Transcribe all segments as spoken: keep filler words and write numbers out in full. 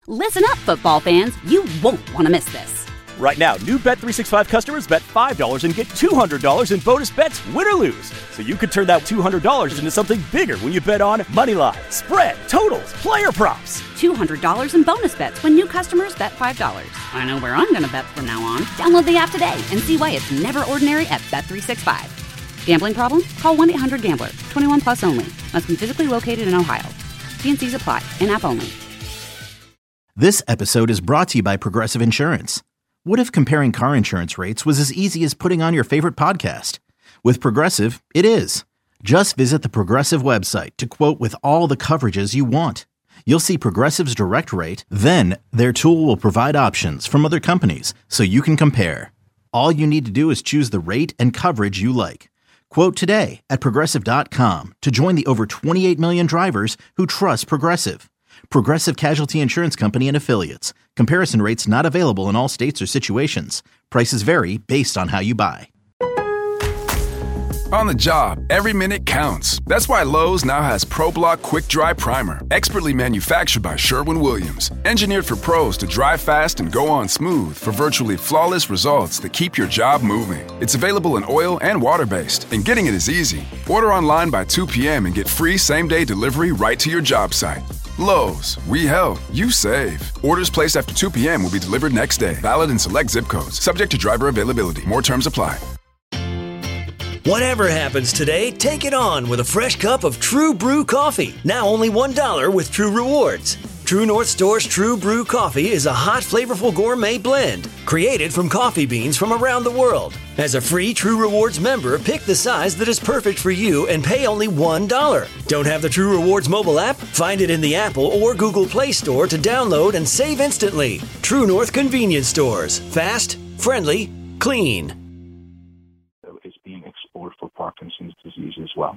Listen up, football fans. You won't want to miss this. Right now, new Bet three sixty-five customers bet five dollars and get two hundred dollars in bonus bets, win or lose. So you could turn that two hundred dollars into something bigger when you bet on money line, spread, totals, player props. two hundred dollars in bonus bets when new customers bet five dollars. I know where I'm going to bet from now on. Download the app today and see why it's never ordinary at Bet three sixty-five. Gambling problem? Call one eight hundred gambler. twenty-one plus only. Must be physically located in Ohio. T and C's apply. In-app only. This episode is brought to you by Progressive Insurance. What if comparing car insurance rates was as easy as putting on your favorite podcast? With Progressive, it is. Just visit the Progressive website to quote with all the coverages you want. You'll see Progressive's direct rate, then their tool will provide options from other companies so you can compare. All you need to do is choose the rate and coverage you like. Quote today at Progressive dot com to join the over twenty-eight million drivers who trust Progressive. Progressive Casualty Insurance Company and Affiliates. Comparison rates not available in all states or situations. Prices vary based on how you buy. On the job, every minute counts. That's why Lowe's now has ProBlock Quick Dry Primer, expertly manufactured by Sherwin-Williams. Engineered for pros to dry fast and go on smooth for virtually flawless results that keep your job moving. It's available in oil and water-based, and getting it is easy. Order online by two p.m. and get free same-day delivery right to your job site. Lowe's, we help, you save. Orders placed after two p.m. will be delivered next day. Valid in select zip codes. Subject to driver availability. More terms apply. Whatever happens today, take it on with a fresh cup of True Brew coffee. Now only one dollar with True Rewards. True North Store's True Brew coffee is a hot, flavorful gourmet blend created from coffee beans from around the world. As a free True Rewards member, pick the size that is perfect for you and pay only one dollar. Don't have the True Rewards mobile app? Find it in the Apple or Google Play Store to download and save instantly. True North Convenience Stores. Fast, friendly, clean. Is being explored for Parkinson's disease as well.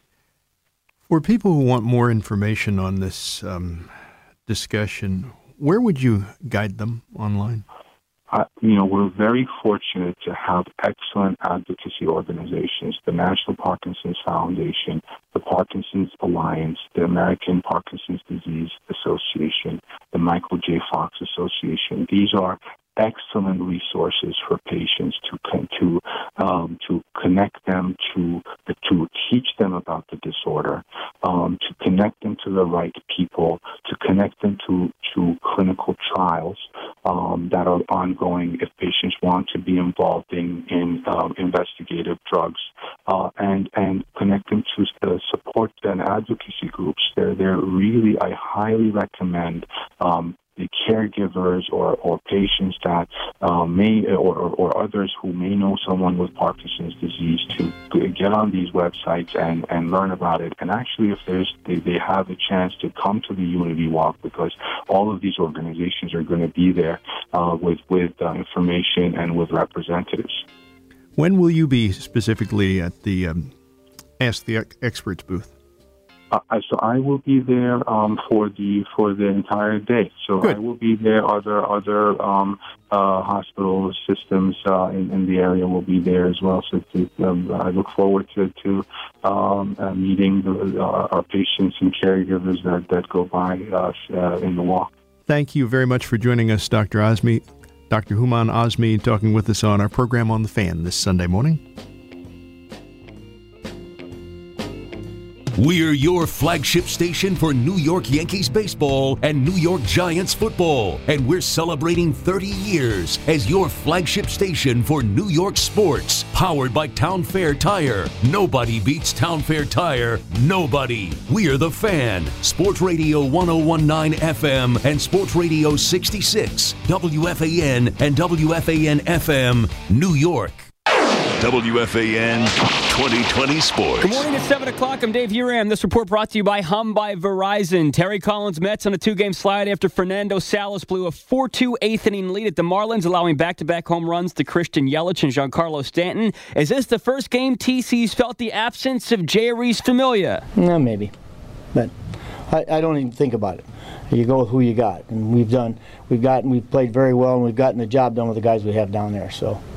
For people who want more information on this um, discussion, where would you guide them online? Uh, you know, we're very fortunate to have excellent advocacy organizations, the National Parkinson's Foundation, the Parkinson's Alliance, the American Parkinson's Disease Association, the Michael J. Fox Association. These are excellent resources for patients to to um, to connect them to to teach them about the disorder, um, to connect them to the right people, to connect them to to clinical trials um, that are ongoing if patients want to be involved in in um, investigative drugs, uh, and and connect them to uh, support and advocacy groups. They're they're really I highly recommend. Um, the caregivers or, or patients that um, may or, or, or others who may know someone with Parkinson's disease to get on these websites and, and learn about it. And actually, if there's they, they have a chance to come to the Unity Walk, because all of these organizations are going to be there uh, with, with uh, information and with representatives. When will you be specifically at the um, Ask the Experts booth? Uh, so I will be there um, for the for the entire day. So Good. I will be there. Other other um, uh, hospital systems uh, in, in the area will be there as well. So to, um, I look forward to to um, uh, meeting the, uh, our patients and caregivers that, that go by us uh, in the walk. Thank you very much for joining us, Doctor Azmi. Doctor Houman Azmi talking with us on our program on The Fan this Sunday morning. We're your flagship station for New York Yankees baseball and New York Giants football, and we're celebrating thirty years as your flagship station for New York sports, powered by Town Fair Tire. Nobody beats Town Fair Tire. Nobody. We're The Fan. Sports Radio one oh one point nine F M and Sports Radio sixty-six, W F A N and W F A N F M, New York. W F A N twenty twenty Sports. Good morning, it's seven o'clock. I'm Dave Uram. This report brought to you by Hum by Verizon. Terry Collins Mets on a two-game slide after Fernando Salas blew a four two eighth-inning lead at the Marlins, allowing back-to-back home runs to Christian Yelich and Giancarlo Stanton. Is this the first game T C's felt the absence of Jeurys Familia? No, maybe. But I, I don't even think about it. You go with who you got. And we've done, we've gotten, we've played very well, and we've gotten the job done with the guys we have down there, so.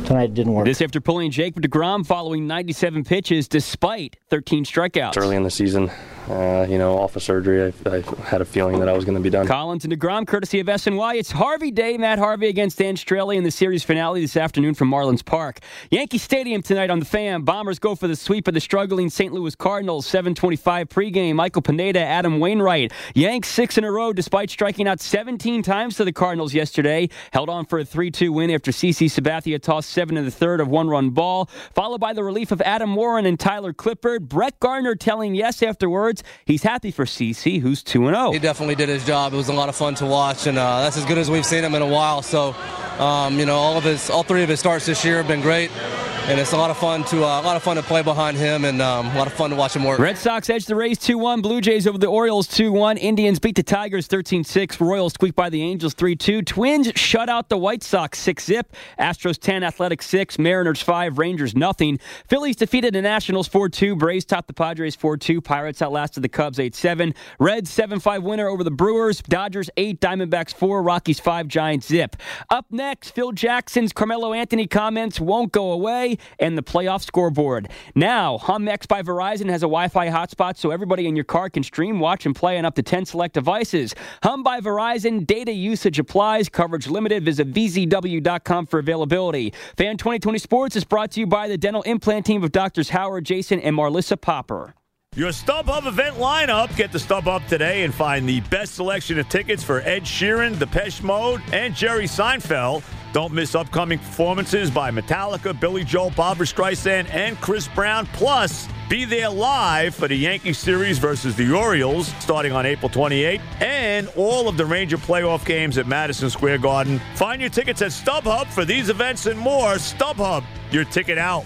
tonight it didn't work. This after pulling Jacob deGrom following ninety-seven pitches despite thirteen strikeouts. Early in the season, uh, you know, off of surgery, I, I had a feeling that I was going to be done. Collins and deGrom, courtesy of S N Y. It's Harvey Day. Matt Harvey against Dan Straley in the series finale this afternoon from Marlins Park. Yankee Stadium tonight on the Fan. Bombers go for the sweep of the struggling Saint Louis Cardinals. seven twenty-five pregame. Michael Pineda, Adam Wainwright. Yanks six in a row despite striking out seventeen times to the Cardinals yesterday. Held on for a three two win after C C Sabathia tossed seven in the third of one-run ball. Followed by the relief of Adam Warren and Tyler Clippard. Brett Gardner telling Yes afterwards he's happy for C C, who's two and oh. He definitely did his job. It was a lot of fun to watch, and uh, that's as good as we've seen him in a while. So, um, you know, all of his, all three of his starts this year have been great. And it's a lot of fun to uh, a lot of fun to play behind him, and um, a lot of fun to watch him work. Red Sox edge the Rays two one. Blue Jays over the Orioles two one. Indians beat the Tigers thirteen six. Royals squeaked by the Angels three two. Twins shut out the White Sox six zip. Astros ten, Athletics six. Mariners five, Rangers nothing. Phillies defeated the Nationals four two. Braves topped the Padres four two. Pirates outlasted the Cubs eight seven. Reds seven five winner over the Brewers. Dodgers eight, Diamondbacks four. Rockies five, Giants zip. Up next, Phil Jackson's Carmelo Anthony comments won't go away, and the playoff scoreboard. Now, HumX by Verizon has a Wi-Fi hotspot so everybody in your car can stream, watch, and play on up to ten select devices. Hum by Verizon, data usage applies, coverage limited. Visit v z w dot com for availability. Fan twenty twenty Sports is brought to you by the dental implant team of Doctors Howard, Jason, and Marlissa Popper. Your StubHub event lineup. Get the StubHub today and find the best selection of tickets for Ed Sheeran, Depeche Mode, and Jerry Seinfeld. Don't miss upcoming performances by Metallica, Billy Joel, Barbra Streisand, and Chris Brown. Plus, be there live for the Yankee series versus the Orioles starting on April twenty-eighth, and all of the Ranger playoff games at Madison Square Garden. Find your tickets at StubHub for these events and more. StubHub, your ticket out.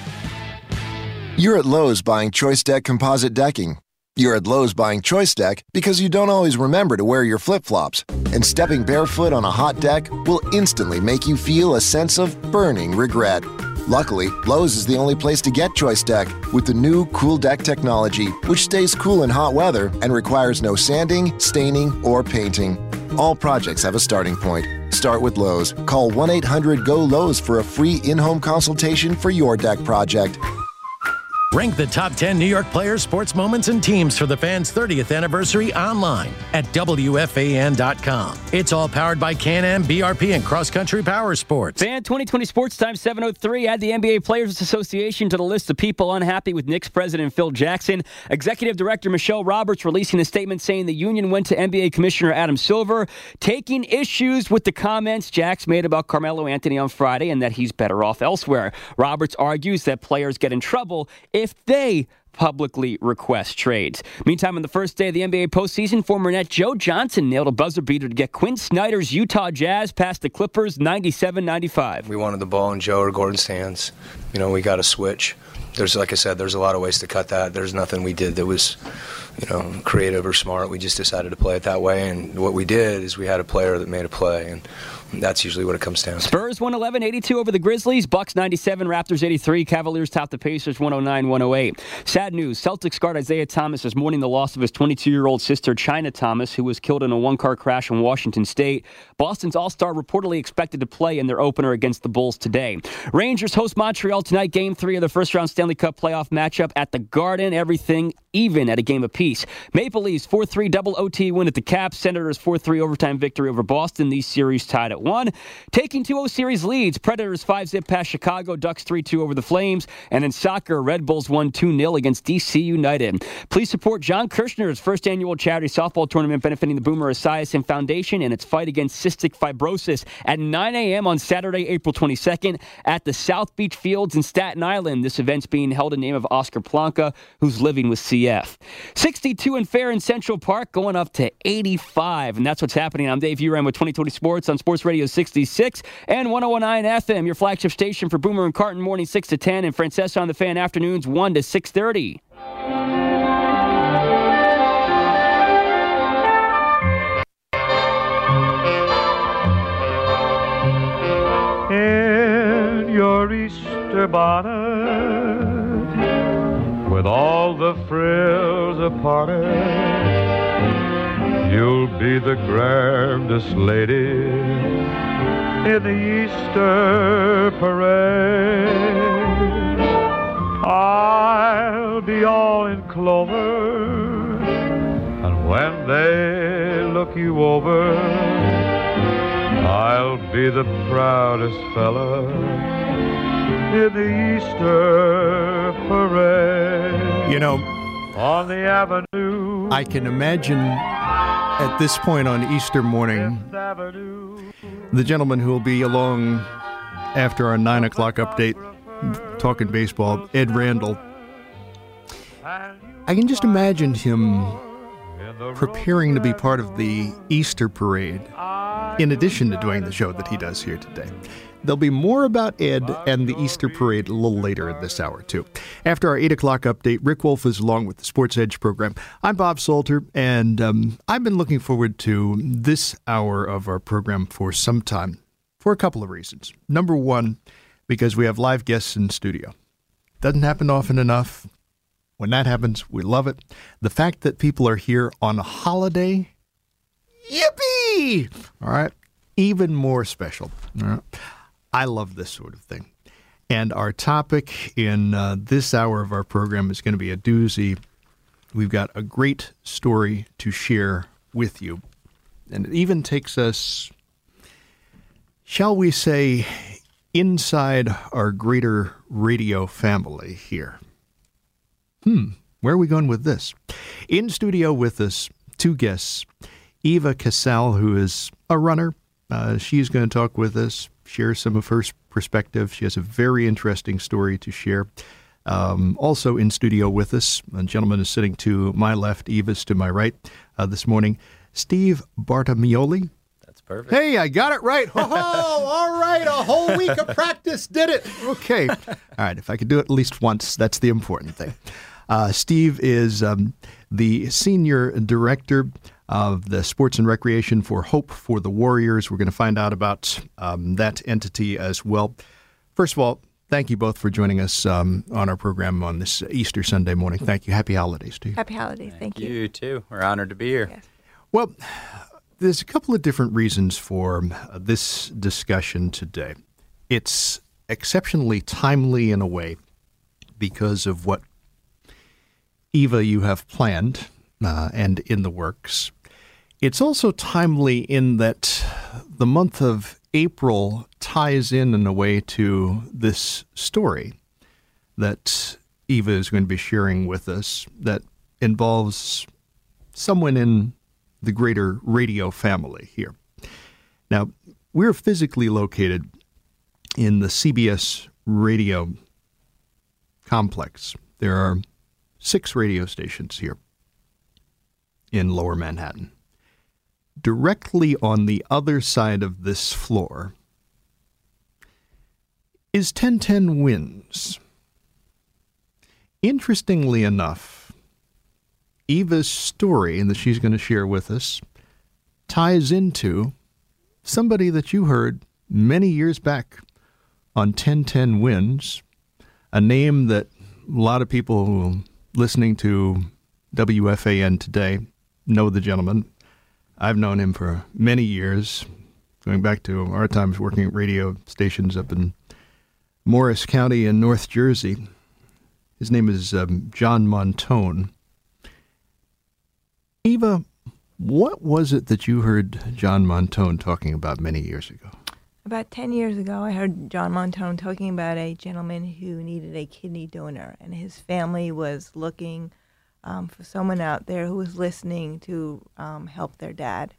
You're at Lowe's buying Choice Deck composite decking. You're at Lowe's buying Choice Deck because you don't always remember to wear your flip-flops, and stepping barefoot on a hot deck will instantly make you feel a sense of burning regret. Luckily, Lowe's is the only place to get Choice Deck with the new Cool Deck technology, which stays cool in hot weather and requires no sanding, staining, or painting. All projects have a starting point. Start with Lowe's. Call one eight hundred go Lowe's for a free in-home consultation for your deck project. Rank the top ten New York players, sports moments, and teams for the Fan's thirtieth anniversary online at W F A N dot com. It's all powered by Can-Am, B R P, and Cross Country Power Sports. Fan twenty twenty Sports Time seven oh three. Add the N B A Players Association to the list of people unhappy with Knicks president Phil Jackson. Executive Director Michelle Roberts releasing a statement saying the union went to N B A Commissioner Adam Silver, taking issues with the comments Jax made about Carmelo Anthony on Friday and that he's better off elsewhere. Roberts argues that players get in trouble if they publicly request trades. Meantime, on the first day of the N B A postseason, former net Joe Johnson nailed a buzzer beater to get Quinn Snyder's Utah Jazz past the Clippers ninety-seven ninety-five. We wanted the ball in Joe or Gordon's hands. You know, we got to switch. There's, like I said, there's a lot of ways to cut that. There's nothing we did that was, you know, creative or smart. We just decided to play it that way, and what we did is we had a player that made a play, and that's usually what it comes down to. Spurs one eleven eighty-two over the Grizzlies. Bucks ninety-seven, Raptors eighty-three. Cavaliers top the Pacers one oh nine one oh eight. Sad news. Celtics guard Isaiah Thomas is mourning the loss of his twenty-two-year-old sister, China Thomas, who was killed in a one-car crash in Washington State. Boston's All-Star reportedly expected to play in their opener against the Bulls today. Rangers host Montreal tonight, Game three of the first-round Stanley Cup playoff matchup at the Garden. Everything even at a game apiece. Maple Leafs four three double O T win at the Caps. Senators four three overtime victory over Boston. These series tied at one. Taking two oh series leads. Predators five zip past Chicago. Ducks three two over the Flames. And in soccer, Red Bulls won two nil against D C United. Please support John Kirshner's first annual charity softball tournament benefiting the Boomer Esiason Foundation and its fight against cystic fibrosis at nine a.m. on Saturday, April twenty-second at the South Beach Fields in Staten Island. This event's being held in name of Oscar Planca, who's living with C F. sixty-two and fair in Central Park, going up to eighty-five. And that's what's happening. I'm Dave Uran with twenty twenty Sports on Sports Radio sixty-six and one oh nine F M, your flagship station for Boomer and Carton morning six to ten and Francesa on the Fan afternoons one to six thirty. In your Easter bonnet, with all the frills apart it, you'll be the grandest lady in the Easter parade. I'll be all in clover, and when they look you over, I'll be the proudest fella in the Easter parade. You know, on the avenue, I can imagine at this point on Easter morning, the gentleman who will be along after our nine o'clock update, talking baseball, Ed Randall. I can just imagine him preparing to be part of the Easter parade, in addition to doing the show that he does here today. There'll be more about Ed and the Easter parade a little later in this hour, too. After our eight o'clock update, Rick Wolf is along with the Sports Edge program. I'm Bob Salter, and um, I've been looking forward to this hour of our program for some time, for a couple of reasons. Number one, because we have live guests in studio. Doesn't happen often enough. When that happens, we love it. The fact that people are here on a holiday, yippee! All right, even more special. All right. I love this sort of thing. And our topic in uh, this hour of our program is going to be a doozy. We've got a great story to share with you. And it even takes us, shall we say, inside our greater radio family here. Hmm, where are we going with this? In studio with us, two guests. Eva Casal, who is a runner. Uh, she's going to talk with us, share some of her perspective. She has a very interesting story to share. Um, also in studio with us, a gentleman is sitting to my left, Eva's to my right uh, this morning, Steve Bartamioli. That's perfect. Hey, I got it right. Oh, all right, a whole week of practice did it. Okay. All right, if I could do it at least once, that's the important thing. Uh, Steve is um, the senior director of the Sports and Recreation for Hope for the Warriors. We're going to find out about um, that entity as well. First of all, thank you both for joining us um, on our program on this Easter Sunday morning. Thank you. Happy holidays to you. Happy holidays. Thank, Thank you. You too. We're honored to be here. Yes. Well, there's a couple of different reasons for uh, this discussion today. It's exceptionally timely in a way because of what, Eva, you have planned uh, and in the works. It's also timely in that the month of April ties in in a way to this story that Eva is going to be sharing with us that involves someone in the greater radio family here. Now, we're physically located in the C B S radio complex. There are six radio stations here in Lower Manhattan. Directly on the other side of this floor is ten ten Winds. Interestingly enough, Eva's story that she's going to share with us ties into somebody that you heard many years back on ten ten Winds, a name that a lot of people listening to W F A N today know the gentleman. I've known him for many years, going back to our times working at radio stations up in Morris County in North Jersey. His name is um, John Montone. Eva, what was it that you heard John Montone talking about many years ago? About ten years ago, I heard John Montone talking about a gentleman who needed a kidney donor, and his family was looking Um, for someone out there who was listening to um, help their dad.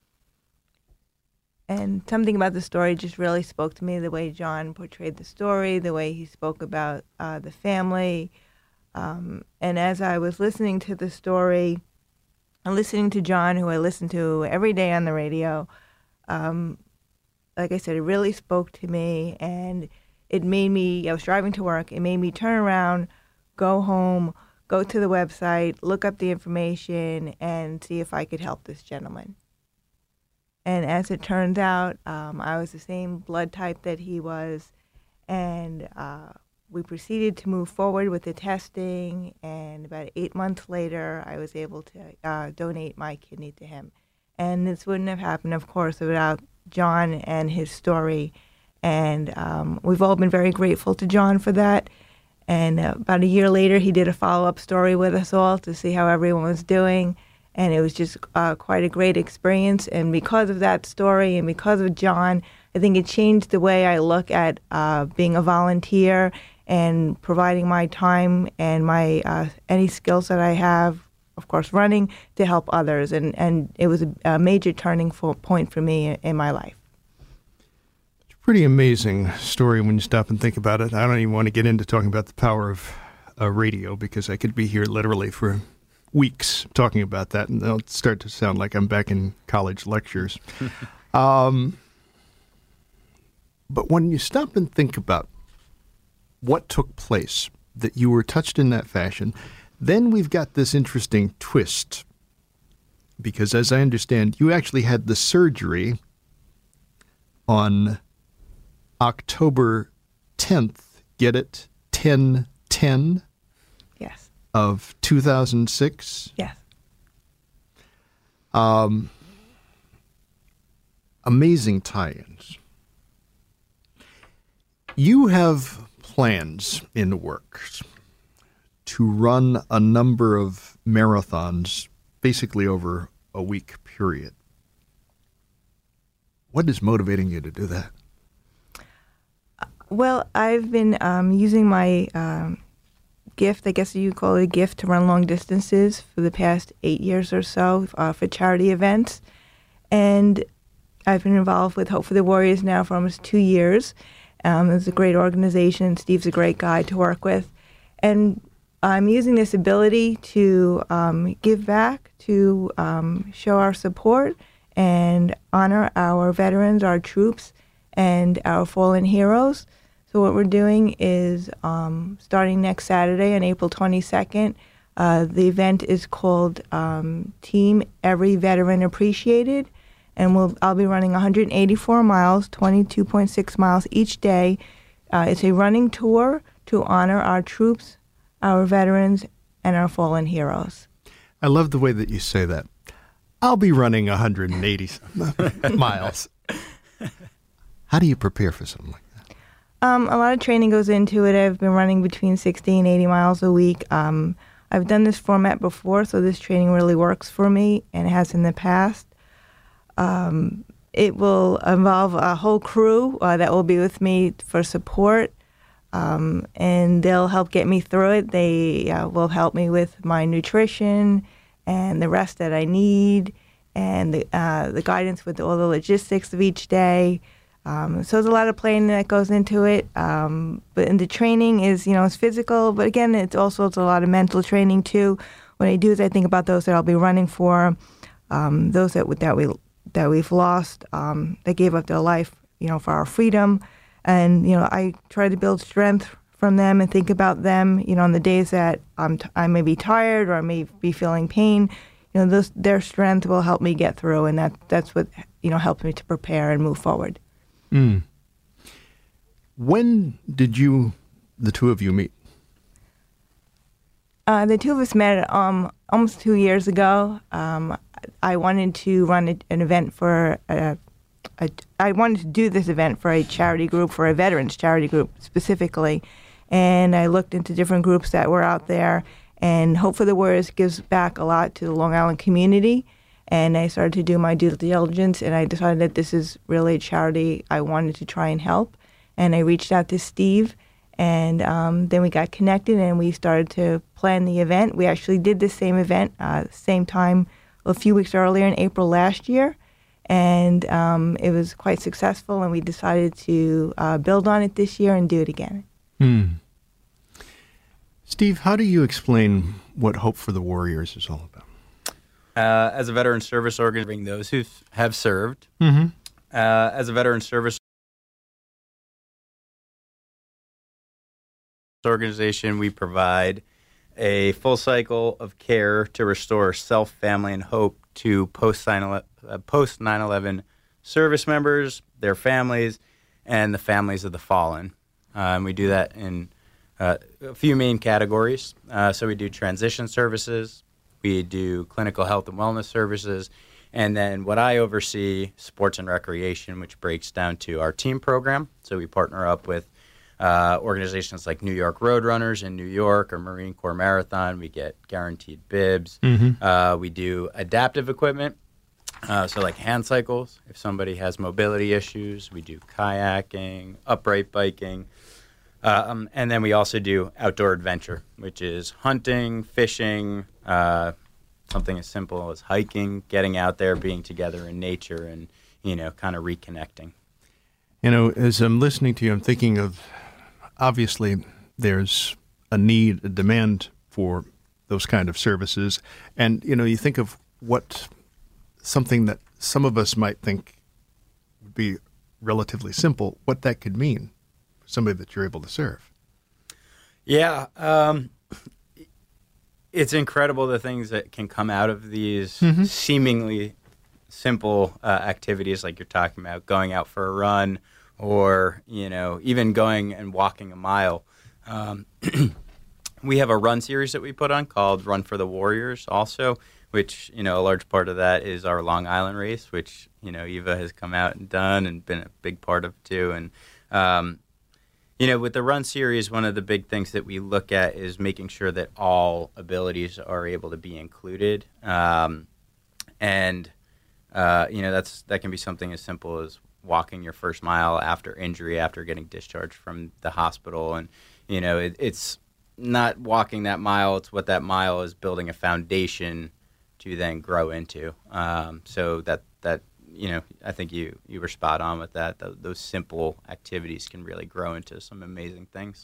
And something about the story just really spoke to me, the way John portrayed the story, the way he spoke about uh, the family. Um, and as I was listening to the story, and listening to John, who I listen to every day on the radio, um, like I said, it really spoke to me, and it made me, I was driving to work, it made me turn around, go home, go to the website, look up the information, and see if I could help this gentleman. And as it turns out, um, I was the same blood type that he was, and uh, we proceeded to move forward with the testing, and about eight months later, I was able to uh, donate my kidney to him. And this wouldn't have happened, of course, without John and his story. And um, we've all been very grateful to John for that. And uh, about a year later, he did a follow-up story with us all to see how everyone was doing. And it was just uh, quite a great experience. And because of that story and because of John, I think it changed the way I look at uh, being a volunteer and providing my time and my uh, any skills that I have, of course, running, to help others. And, and it was a, a major turning point for me in, in my life. It's a pretty amazing story when you stop and think about it. I don't even want to get into talking about the power of uh, radio, because I could be here literally for weeks talking about that, and they'll start to sound like I'm back in college lectures. um, but when you stop and think about what took place, that you were touched in that fashion, then we've got this interesting twist. Because as I understand, you actually had the surgery on October tenth, get it, ten ten? Yes. Of two thousand six? Yes. Um, amazing tie-ins. You have plans in the works to run a number of marathons, basically over a week period. What is motivating you to do that? Well, I've been um, using my um, gift, I guess you call it a gift, to run long distances for the past eight years or so uh, for charity events. And I've been involved with Hope for the Warriors now for almost two years. Um, it's a great organization. Steve's a great guy to work with. And I'm using this ability to um, give back, to um, show our support and honor our veterans, our troops, and our fallen heroes. So what we're doing is um, starting next Saturday on April twenty-second, uh, the event is called um, Team Every Veteran Appreciated, and we'll, I'll be running one hundred eighty-four miles, twenty-two point six miles each day. Uh, it's a running tour to honor our troops, our veterans, and our fallen heroes. I love the way that you say that. I'll be running one hundred eighty miles. How do you prepare for something like that? Um, a lot of training goes into it. I've been running between sixty and eighty miles a week. Um, I've done this format before, so this training really works for me, and it has in the past. Um, it will involve a whole crew uh, that will be with me for support. Um, and they'll help get me through it. They uh, will help me with my nutrition and the rest that I need, and the, uh, the guidance with all the logistics of each day. Um, so there's a lot of planning that goes into it. Um, but and the training is, you know, it's physical, but again, it's also it's a lot of mental training too. What I do is I think about those that I'll be running for, um, those that that we that we've lost, um, that gave up their life, you know, for our freedom. And, you know, I try to build strength from them and think about them, you know, on the days that I'm t- I may be tired or I may be feeling pain. You know, those, their strength will help me get through, and that that's what, you know, helps me to prepare and move forward. Mm. When did you, the two of you, meet? Uh, the two of us met um, almost two years ago. Um, I wanted to run a, an event for a I, I wanted to do this event for a charity group, for a veterans charity group specifically, and I looked into different groups that were out there, and Hope for the Warriors gives back a lot to the Long Island community, and I started to do my due diligence, and I decided that this is really a charity I wanted to try and help, and I reached out to Steve, and um, then we got connected, and we started to plan the event. We actually did the same event, uh, same time, a few weeks earlier in April last year. And um, it was quite successful, and we decided to uh, build on it this year and do it again. Hmm. Steve, how do you explain what Hope for the Warriors is all about? Uh, as a veteran service organization, those who have served, mm-hmm. uh, as a veteran service organization, we provide a full cycle of care to restore self, family, and hope to post nine eleven service members, their families, and the families of the fallen. Um, we do that in uh, a few main categories. Uh, so we do transition services, we do clinical health and wellness services, And then what I oversee, sports and recreation, which breaks down to our team program. So we partner up with uh, organizations like New York Roadrunners in New York or Marine Corps Marathon. We get guaranteed bibs. Mm-hmm. Uh, we do adaptive equipment. Uh, so like hand cycles, if somebody has mobility issues. We do kayaking, upright biking. Um, and then we also do outdoor adventure, which is hunting, fishing, uh, something as simple as hiking, getting out there, being together in nature, and, you know, kind of reconnecting. You know, as I'm listening to you, I'm thinking of, obviously, there's a need, a demand for those kind of services. And, you know, you think of what something that some of us might think would be relatively simple, what that could mean for somebody that you're able to serve. Yeah. Um, it's incredible the things that can come out of these mm-hmm. seemingly simple uh, activities like you're talking about, going out for a run or, you know, even going and walking a mile. Um, we have a run series that we put on called Run for the Warriors also, which, you know, a large part of that is our Long Island race, which, you know, Eva has come out and done and been a big part of too. And, um, you know, with the run series, one of the big things that we look at is making sure that all abilities are able to be included. Um, and, uh, you know, that's that can be something as simple as walking your first mile after injury, after getting discharged from the hospital. And, you know, it, it's not walking that mile. It's what that mile is building a foundation to then grow into. Um, so that, that, you know, I think you, you were spot on with that. Th- those simple activities can really grow into some amazing things.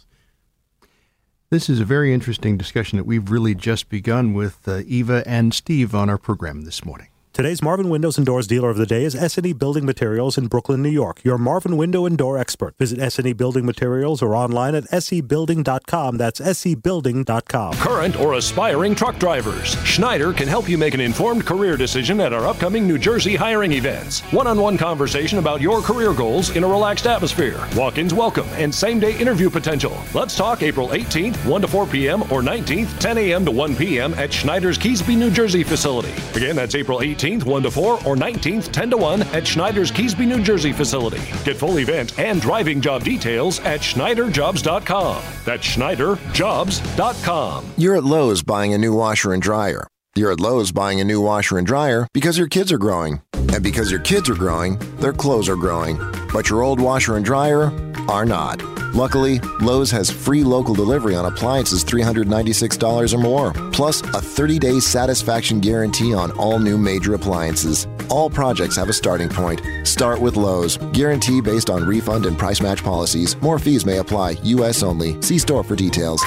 This is a very interesting discussion that we've really just begun with uh, Eva and Steve on our program this morning. Today's Marvin Windows and Doors dealer of the day is S and E Building Materials in Brooklyn, New York. Your Marvin Window and Door expert. Visit S and E Building Materials or online at S E building dot com. That's S E building dot com. Current or aspiring truck drivers, Schneider can help you make an informed career decision at our upcoming New Jersey hiring events. One-on-one conversation about your career goals in a relaxed atmosphere. Walk-ins welcome and same-day interview potential. Let's talk April eighteenth, one to four p.m. or nineteenth, ten a.m. to one p.m. at Schneider's Keesby, New Jersey facility. Again, that's April eighteenth, one to four, or nineteenth, ten to one at Schneider's Keesby, New Jersey facility. Get full event and driving job details at Schneider Jobs dot com. That's Schneider Jobs dot com. You're at Lowe's buying a new washer and dryer. You're at Lowe's buying a new washer and dryer because your kids are growing. And because your kids are growing, their clothes are growing. But your old washer and dryer are not. Luckily, Lowe's has free local delivery on appliances three hundred ninety-six dollars or more, plus a thirty-day satisfaction guarantee on all new major appliances. All projects have a starting point. Start with Lowe's. Guarantee based on refund and price match policies. More fees may apply. U S only. See store for details.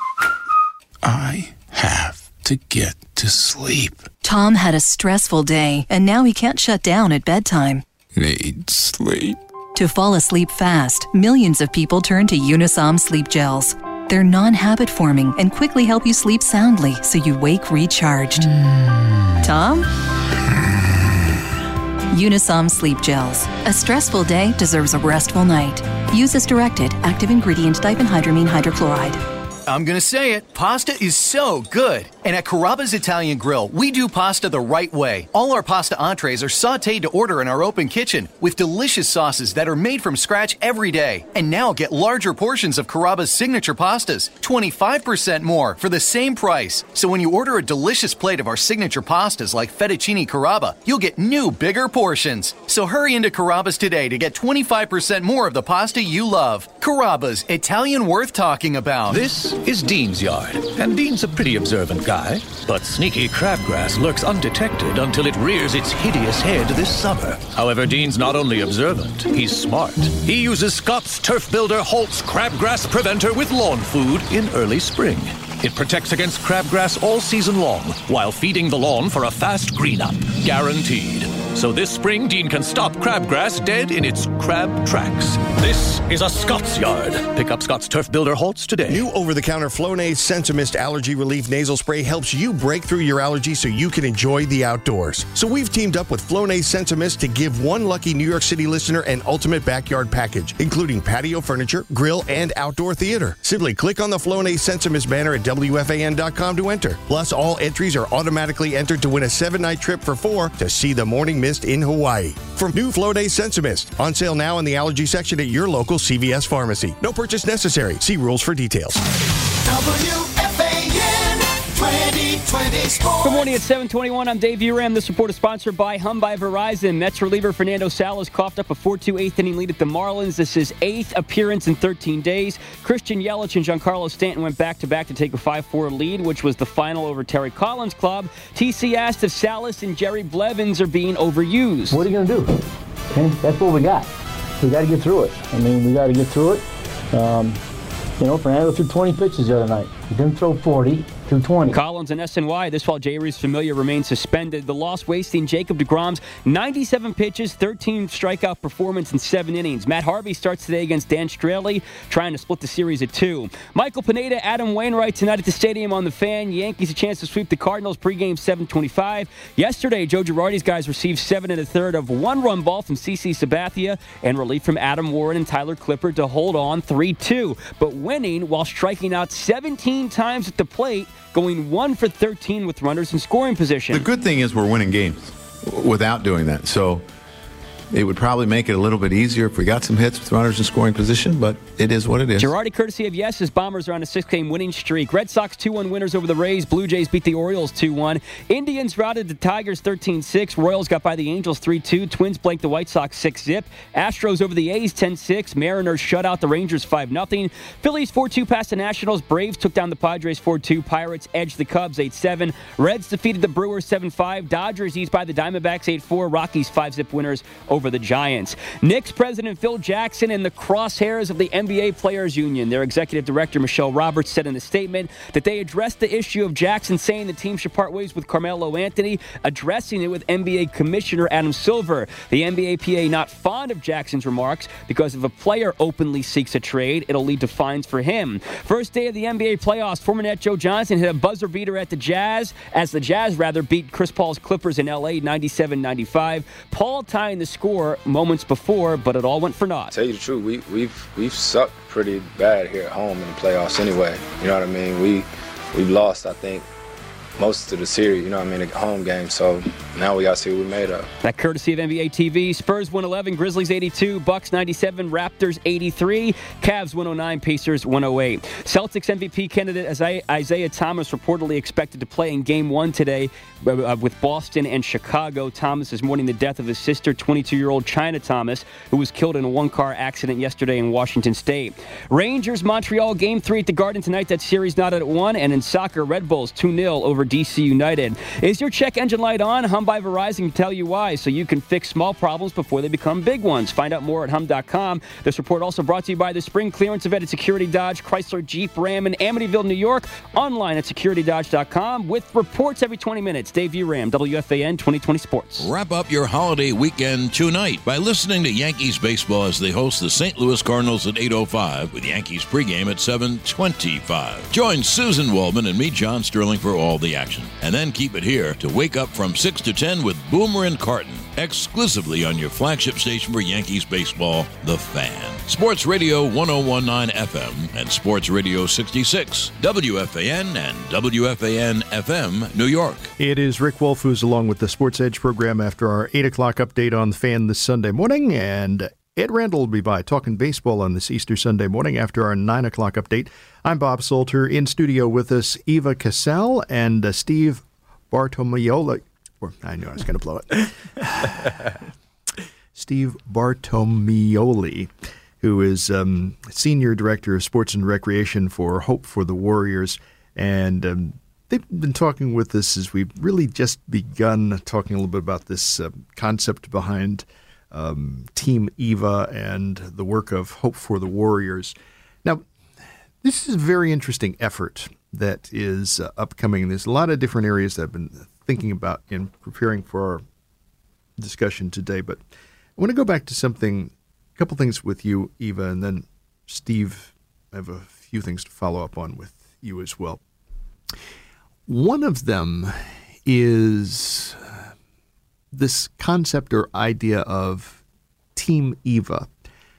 I have to get to sleep. Tom had a stressful day, and now he can't shut down at bedtime. Need sleep. To fall asleep fast, millions of people turn to Unisom sleep gels. They're non-habit forming and quickly help you sleep soundly so you wake recharged. Mm. Tom? Unisom sleep gels. A stressful day deserves a restful night. Use as directed. Active ingredient diphenhydramine hydrochloride. I'm going to say it. Pasta is so good. And at Carrabba's Italian Grill, we do pasta the right way. All our pasta entrees are sautéed to order in our open kitchen with delicious sauces that are made from scratch every day. And now get larger portions of Carrabba's signature pastas, twenty-five percent more for the same price. So when you order a delicious plate of our signature pastas like fettuccine Carrabba, you'll get new, bigger portions. So hurry into Carrabba's today to get twenty-five percent more of the pasta you love. Carrabba's, Italian worth talking about. This is Dean's yard, and Dean's a pretty observant guy, but sneaky crabgrass lurks undetected until it rears its hideous head this summer. However, Dean's not only observant, he's smart. He uses Scott's Turf Builder Holtz Crabgrass Preventer with lawn food in early spring. It protects against crabgrass all season long, while feeding the lawn for a fast green-up. Guaranteed. So this spring, Dean can stop crabgrass dead in its crab tracks. This is a Scott's Yard. Pick up Scott's Turf Builder halts today. New over-the-counter Flonase Sensimist Allergy Relief Nasal Spray helps you break through your allergies so you can enjoy the outdoors. So we've teamed up with Flonase Sensimist to give one lucky New York City listener an ultimate backyard package, including patio furniture, grill, and outdoor theater. Simply click on the Flonase Sensimist banner at W F A N dot com to enter. Plus, all entries are automatically entered to win a seven-night trip for four to see the morning mist in Hawaii. From new Flonase Sensimist, on sale now in the allergy section at your local C V S pharmacy. No purchase necessary. See rules for details. W F A N twenty twenty Sports. Good morning at seven twenty-one. I'm Dave Uram. This report is sponsored by Hum by Verizon. Mets reliever Fernando Salas coughed up a four two eighth inning lead at the Marlins. This is eighth appearance in thirteen days. Christian Yelich and Giancarlo Stanton went back-to-back to take a five four lead, which was the final over Terry Collins' club. T C asked if Salas and Jerry Blevins are being overused. What are you going to do? Okay, that's what we got. We got to get through it. I mean, we got to get through it. Um, you know, Fernando threw twenty pitches the other night. He didn't throw forty. two twenty. Collins and S N Y. This while J. Reeves Familiar remains suspended. The loss wasting Jacob deGrom's ninety-seven pitches, thirteen strikeout performance in seven innings. Matt Harvey starts today against Dan Straley, trying to split the series at two. Michael Pineda, Adam Wainwright tonight at the stadium on the Fan. Yankees a chance to sweep the Cardinals pregame seven twenty-five. Yesterday, Joe Girardi's guys received seven and a third of one-run ball from C C Sabathia and relief from Adam Warren and Tyler Clippard to hold on three two, but winning while striking out seventeen times at the plate, going one for thirteen with runners in scoring position. The good thing is we're winning games without doing that. So it would probably make it a little bit easier if we got some hits with runners in scoring position, but it is what it is. Girardi courtesy of Yes, as Bombers are on a six-game winning streak. Red Sox two one winners over the Rays. Blue Jays beat the Orioles two one. Indians routed the Tigers thirteen six. Royals got by the Angels three two. Twins blanked the White Sox six zip. Astros over the A's ten six. Mariners shut out the Rangers five nothing. Phillies four two past the Nationals. Braves took down the Padres four two. Pirates edged the Cubs eight seven. Reds defeated the Brewers seven five. Dodgers eased by the Diamondbacks eight four. Rockies five zip winners over the Giants. Knicks president Phil Jackson in the crosshairs of the N B A Players Union. Their executive director Michelle Roberts said in a statement that they addressed the issue of Jackson saying the team should part ways with Carmelo Anthony, addressing it with N B A Commissioner Adam Silver. The N B A P A not fond of Jackson's remarks because if a player openly seeks a trade, it'll lead to fines for him. First day of the N B A playoffs, former net Joe Johnson hit a buzzer beater at the Jazz, as the Jazz rather beat Chris Paul's Clippers in L A ninety-seven ninety-five. Paul tying the score moments before, but it all went for naught. Tell you the truth, we, we've we've sucked pretty bad here at home in the playoffs anyway. You know what I mean? We we've lost, I think, most of the series, you know what I mean, a home game. So now we got to see what we made of. That courtesy of N B A T V. Spurs one eleven, Grizzlies eighty-two, Bucks ninety-seven, Raptors eighty-three, Cavs one oh nine, Pacers one oh eight. Celtics M V P candidate Isaiah Thomas reportedly expected to play in Game one today uh, with Boston and Chicago. Thomas is mourning the death of his sister, twenty-two-year-old China Thomas, who was killed in a one-car accident yesterday in Washington State. Rangers Montreal Game three at the Garden tonight. That series knotted at one. And in soccer, Red Bulls two nil over D C United. Is your check engine light on? Hum by Verizon can tell you why, so you can fix small problems before they become big ones. Find out more at hum dot com. This report also brought to you by the spring clearance event at Security Dodge, Chrysler, Jeep, Ram in Amityville, New York. Online at security dodge dot com with reports every twenty minutes. Dave Uram, W F A N twenty twenty Sports. Wrap up your holiday weekend tonight by listening to Yankees baseball as they host the Saint Louis Cardinals at eight oh five with Yankees pregame at seven twenty-five. Join Susan Waldman and me, John Sterling, for all the action. And then keep it here to wake up from six to ten with Boomer and Carton, exclusively on your flagship station for Yankees baseball, The Fan. Sports Radio one oh one point nine F M and Sports Radio sixty-six, W F A N and W F A N F M, New York. It is Rick Wolf who's along with the Sports Edge program after our eight o'clock update on The Fan this Sunday morning, and Ed Randall will be by talking baseball on this Easter Sunday morning after our nine o'clock update. I'm Bob Salter. In studio with us, Eva Cassell and uh, Steve Bartomiola. I knew I was going to blow it. Steve Bartomioli, who is um, Senior Director of Sports and Recreation for Hope for the Warriors. And um, they've been talking with us as we've really just begun talking a little bit about this uh, concept behind um, Team Eva and the work of Hope for the Warriors. Now, this is a very interesting effort that is uh, upcoming. There's a lot of different areas that I've been thinking about in preparing for our discussion today, but I want to go back to something, a couple things with you, Eva, and then Steve, I have a few things to follow up on with you as well. One of them is this concept or idea of Team Eva.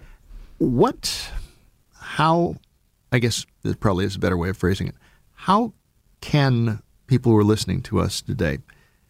What, how, I guess there probably is a better way of phrasing it, how can people who are listening to us today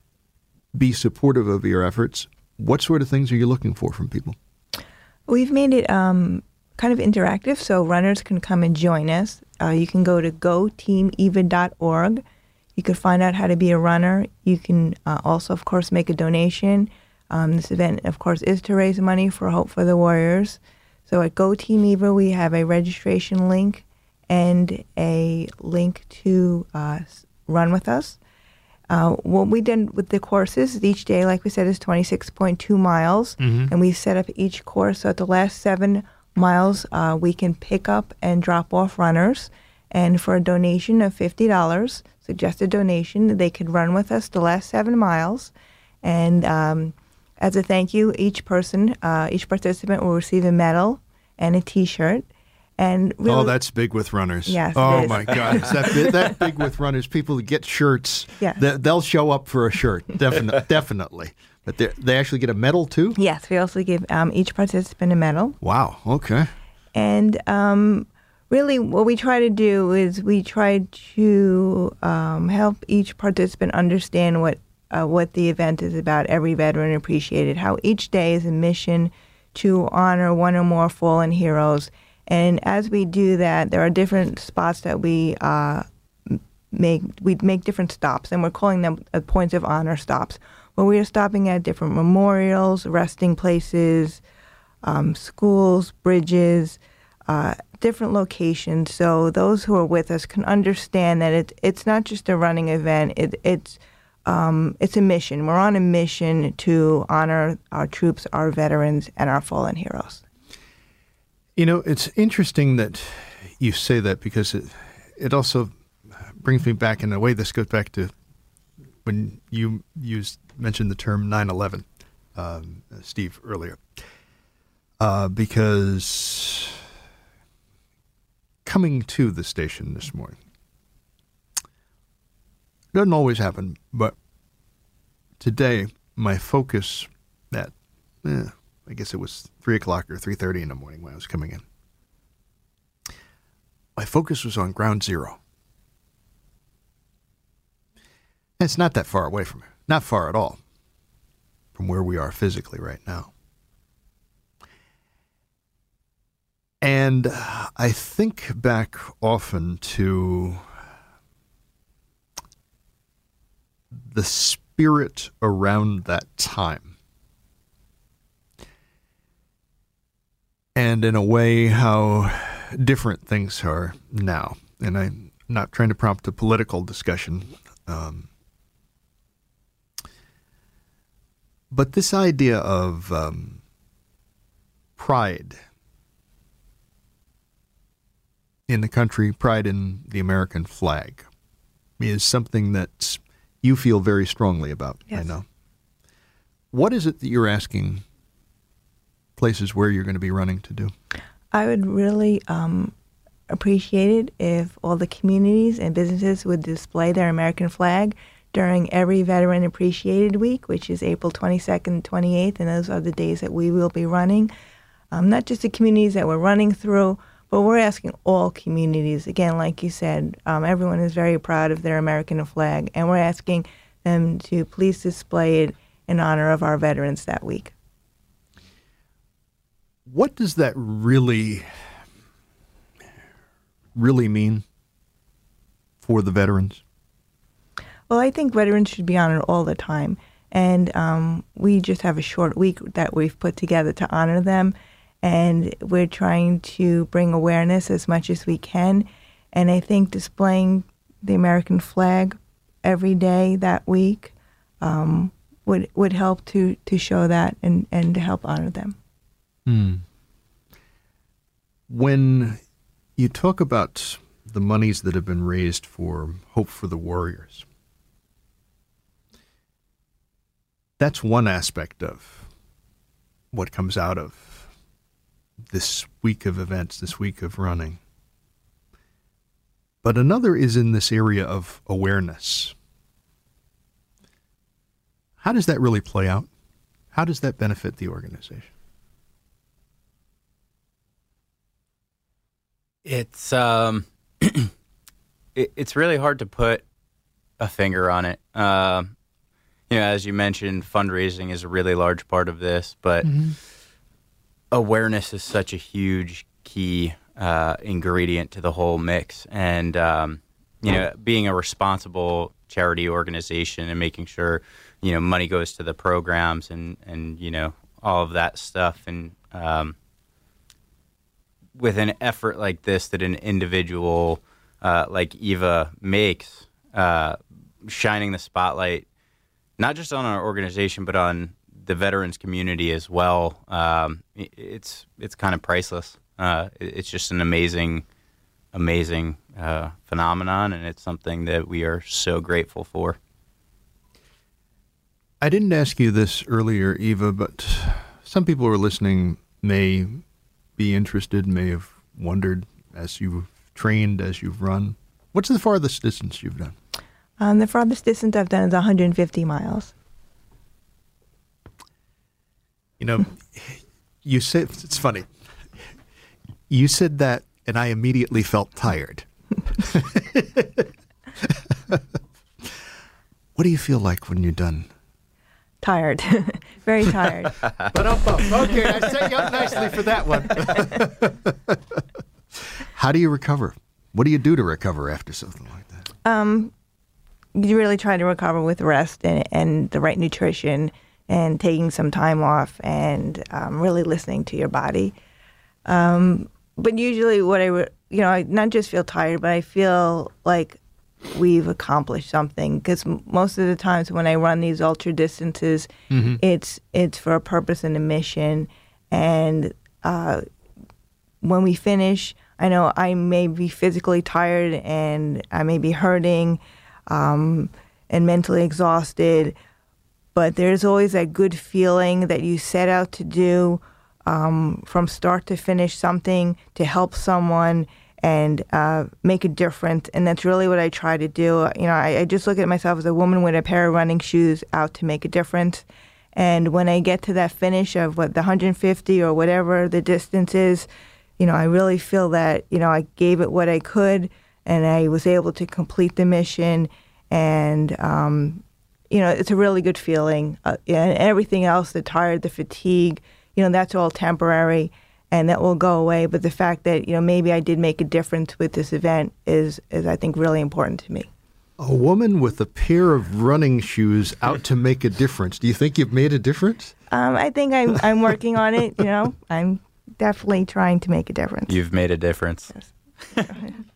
be supportive of your efforts? What sort of things are you looking for from people? We've made it um, kind of interactive, so runners can come and join us. Uh, you can go to go team eva dot org. You can find out how to be a runner. You can uh, also, of course, make a donation. Um, this event, of course, is to raise money for Hope for the Warriors. So at Go Team Eva, we have a registration link and a link to uh, run with us. Uh, what we did with the courses, each day, like we said, is twenty-six point two miles, Mhm. and we set up each course. So at the last seven miles, uh, we can pick up and drop off runners, and for a donation of fifty dollars, suggested donation, they could run with us the last seven miles, and um, as a thank you, each person, uh, each participant will receive a medal and a T-shirt. And really, oh, that's big with runners. Yes, it Oh, is. my God. Is that, big, that big with runners? People that get shirts, Yeah. they, they'll show up for a shirt, definitely. definitely. But they they actually get a medal, too? Yes, we also give um, each participant a medal. Wow, okay. And um, really what we try to do is we try to um, help each participant understand what uh, what the event is about, Every Veteran Appreciated, how each day is a mission to honor one or more fallen heroes. And as we do that, there are different spots that we uh, make. We make different stops, and we're calling them uh, points of honor stops, where we are stopping at different memorials, resting places, um, schools, bridges, uh, different locations. So those who are with us can understand that it, it's not just a running event. It, it's um, it's a mission. We're on a mission to honor our troops, our veterans, and our fallen heroes. You know, it's interesting that you say that because it, it also brings me back, in a way this goes back to when you used mentioned the term nine eleven, um, Steve, earlier. Uh, because coming to the station this morning, doesn't always happen, but today my focus at, eh, I guess it was three o'clock or three thirty in the morning when I was coming in. My focus was on ground zero. And it's not that far away from here. Not far at all from where we are physically right now. And I think back often to the spirit around that time. And in a way, how different things are now. And I'm not trying to prompt a political discussion. Um, but this idea of um, pride in the country, pride in the American flag, is something that you feel very strongly about, Yes. I know. What is it that you're asking places where you're going to be running to do? I would really um, appreciate it if all the communities and businesses would display their American flag during every Veteran Appreciated Week, which is April twenty-second, twenty-eighth, and those are the days that we will be running. Um, not just the communities that we're running through, but we're asking all communities. Again, like you said, um, everyone is very proud of their American flag, and we're asking them to please display it in honor of our veterans that week. What does that really, really mean for the veterans? Well, I think veterans should be honored all the time. And um, we just have a short week that we've put together to honor them. And we're trying to bring awareness as much as we can. And I think displaying the American flag every day that week um, would would help to, to show that and, and to help honor them. Hmm. When you talk about the monies that have been raised for Hope for the Warriors, that's one aspect of what comes out of this week of events, this week of running. But another is in this area of awareness. How does that really play out? How does that benefit the organization? It's um, it, it's really hard to put a finger on it. Uh, you know, as you mentioned, fundraising is a really large part of this, but mm-hmm. awareness is such a huge key uh, ingredient to the whole mix. And um, you know, being a responsible charity organization and making sure you know money goes to the programs and and you know all of that stuff and um, with an effort like this that an individual uh, like Eva makes, uh, shining the spotlight not just on our organization but on the veterans community as well, um, it's it's kind of priceless. Uh, it's just an amazing, amazing uh, phenomenon, and it's something that we are so grateful for. I didn't ask you this earlier, Eva, but some people who are listening may be interested, may have wondered as you've trained, as you've run. What's the farthest distance you've done? Um, the farthest distance I've done is one hundred fifty miles. You know, you said, it's funny. You said that, and I immediately felt tired. What do you feel like when you're done? Tired. Very tired. Okay, I set you up nicely for that one. How do you recover? What do you do to recover after something like that? Um, you really try to recover with rest and, and the right nutrition and taking some time off and um, really listening to your body. Um, but usually what I, re- you know, I not just feel tired, but I feel like we've accomplished something, because m- most of the times when I run these ultra distances, mm-hmm. it's it's for a purpose and a mission. And uh, when we finish, I know I may be physically tired and I may be hurting um, and mentally exhausted, but there's always that good feeling that you set out to do um, from start to finish something to help someone and uh, make a difference. And that's really what I try to do. You know, I, I just look at myself as a woman with a pair of running shoes out to make a difference. And when I get to that finish of what the one hundred fifty or whatever the distance is, you know, I really feel that, you know, I gave it what I could and I was able to complete the mission. And, um, you know, it's a really good feeling. Uh, and everything else, the tired, the fatigue, you know, that's all temporary and that will go away. But the fact that, you know, maybe I did make a difference with this event is, is I think, really important to me. A woman with a pair of running shoes out to make a difference. Do you think you've made a difference? Um, I think I'm, I'm working on it, you know. I'm definitely trying to make a difference. You've made a difference. Yes.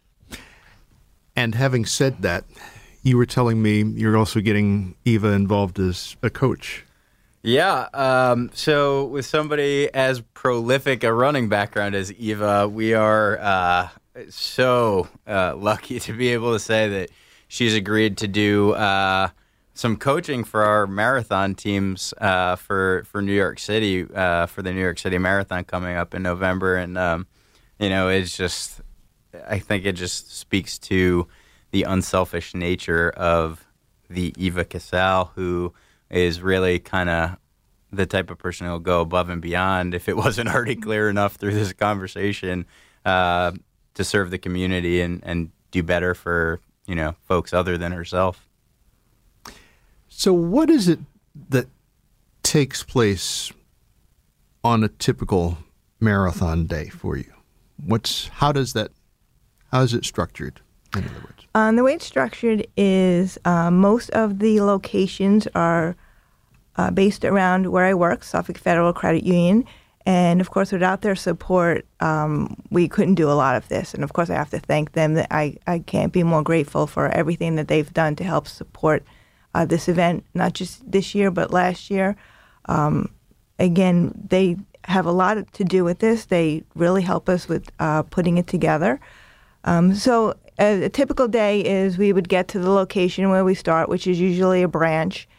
And having said that, you were telling me you're also getting Eva involved as a coach. Yeah. Um, so with somebody as prolific a running background as Eva, we are uh, so uh, lucky to be able to say that she's agreed to do uh, some coaching for our marathon teams uh, for, for New York City, uh, for the New York City Marathon coming up in November. And, um, you know, it's just, I think it just speaks to the unselfish nature of the Eva Casal, who is really kind of the type of person who will go above and beyond, if it wasn't already clear enough through this conversation, uh, to serve the community and, and do better for, you know, folks other than herself. So what is it that takes place on a typical marathon day for you? What's how does that how is it structured, in other words? Um, the way it's structured is uh, most of the locations are uh, based around where I work, Suffolk Federal Credit Union. And, of course, without their support, um, we couldn't do a lot of this. And, of course, I have to thank them. That I, I can't be more grateful for everything that they've done to help support uh, this event, not just this year, but last year. Um, again, they have a lot to do with this. They really help us with uh, putting it together. Um, so a, a typical day is we would get to the location where we start, which is usually a branch,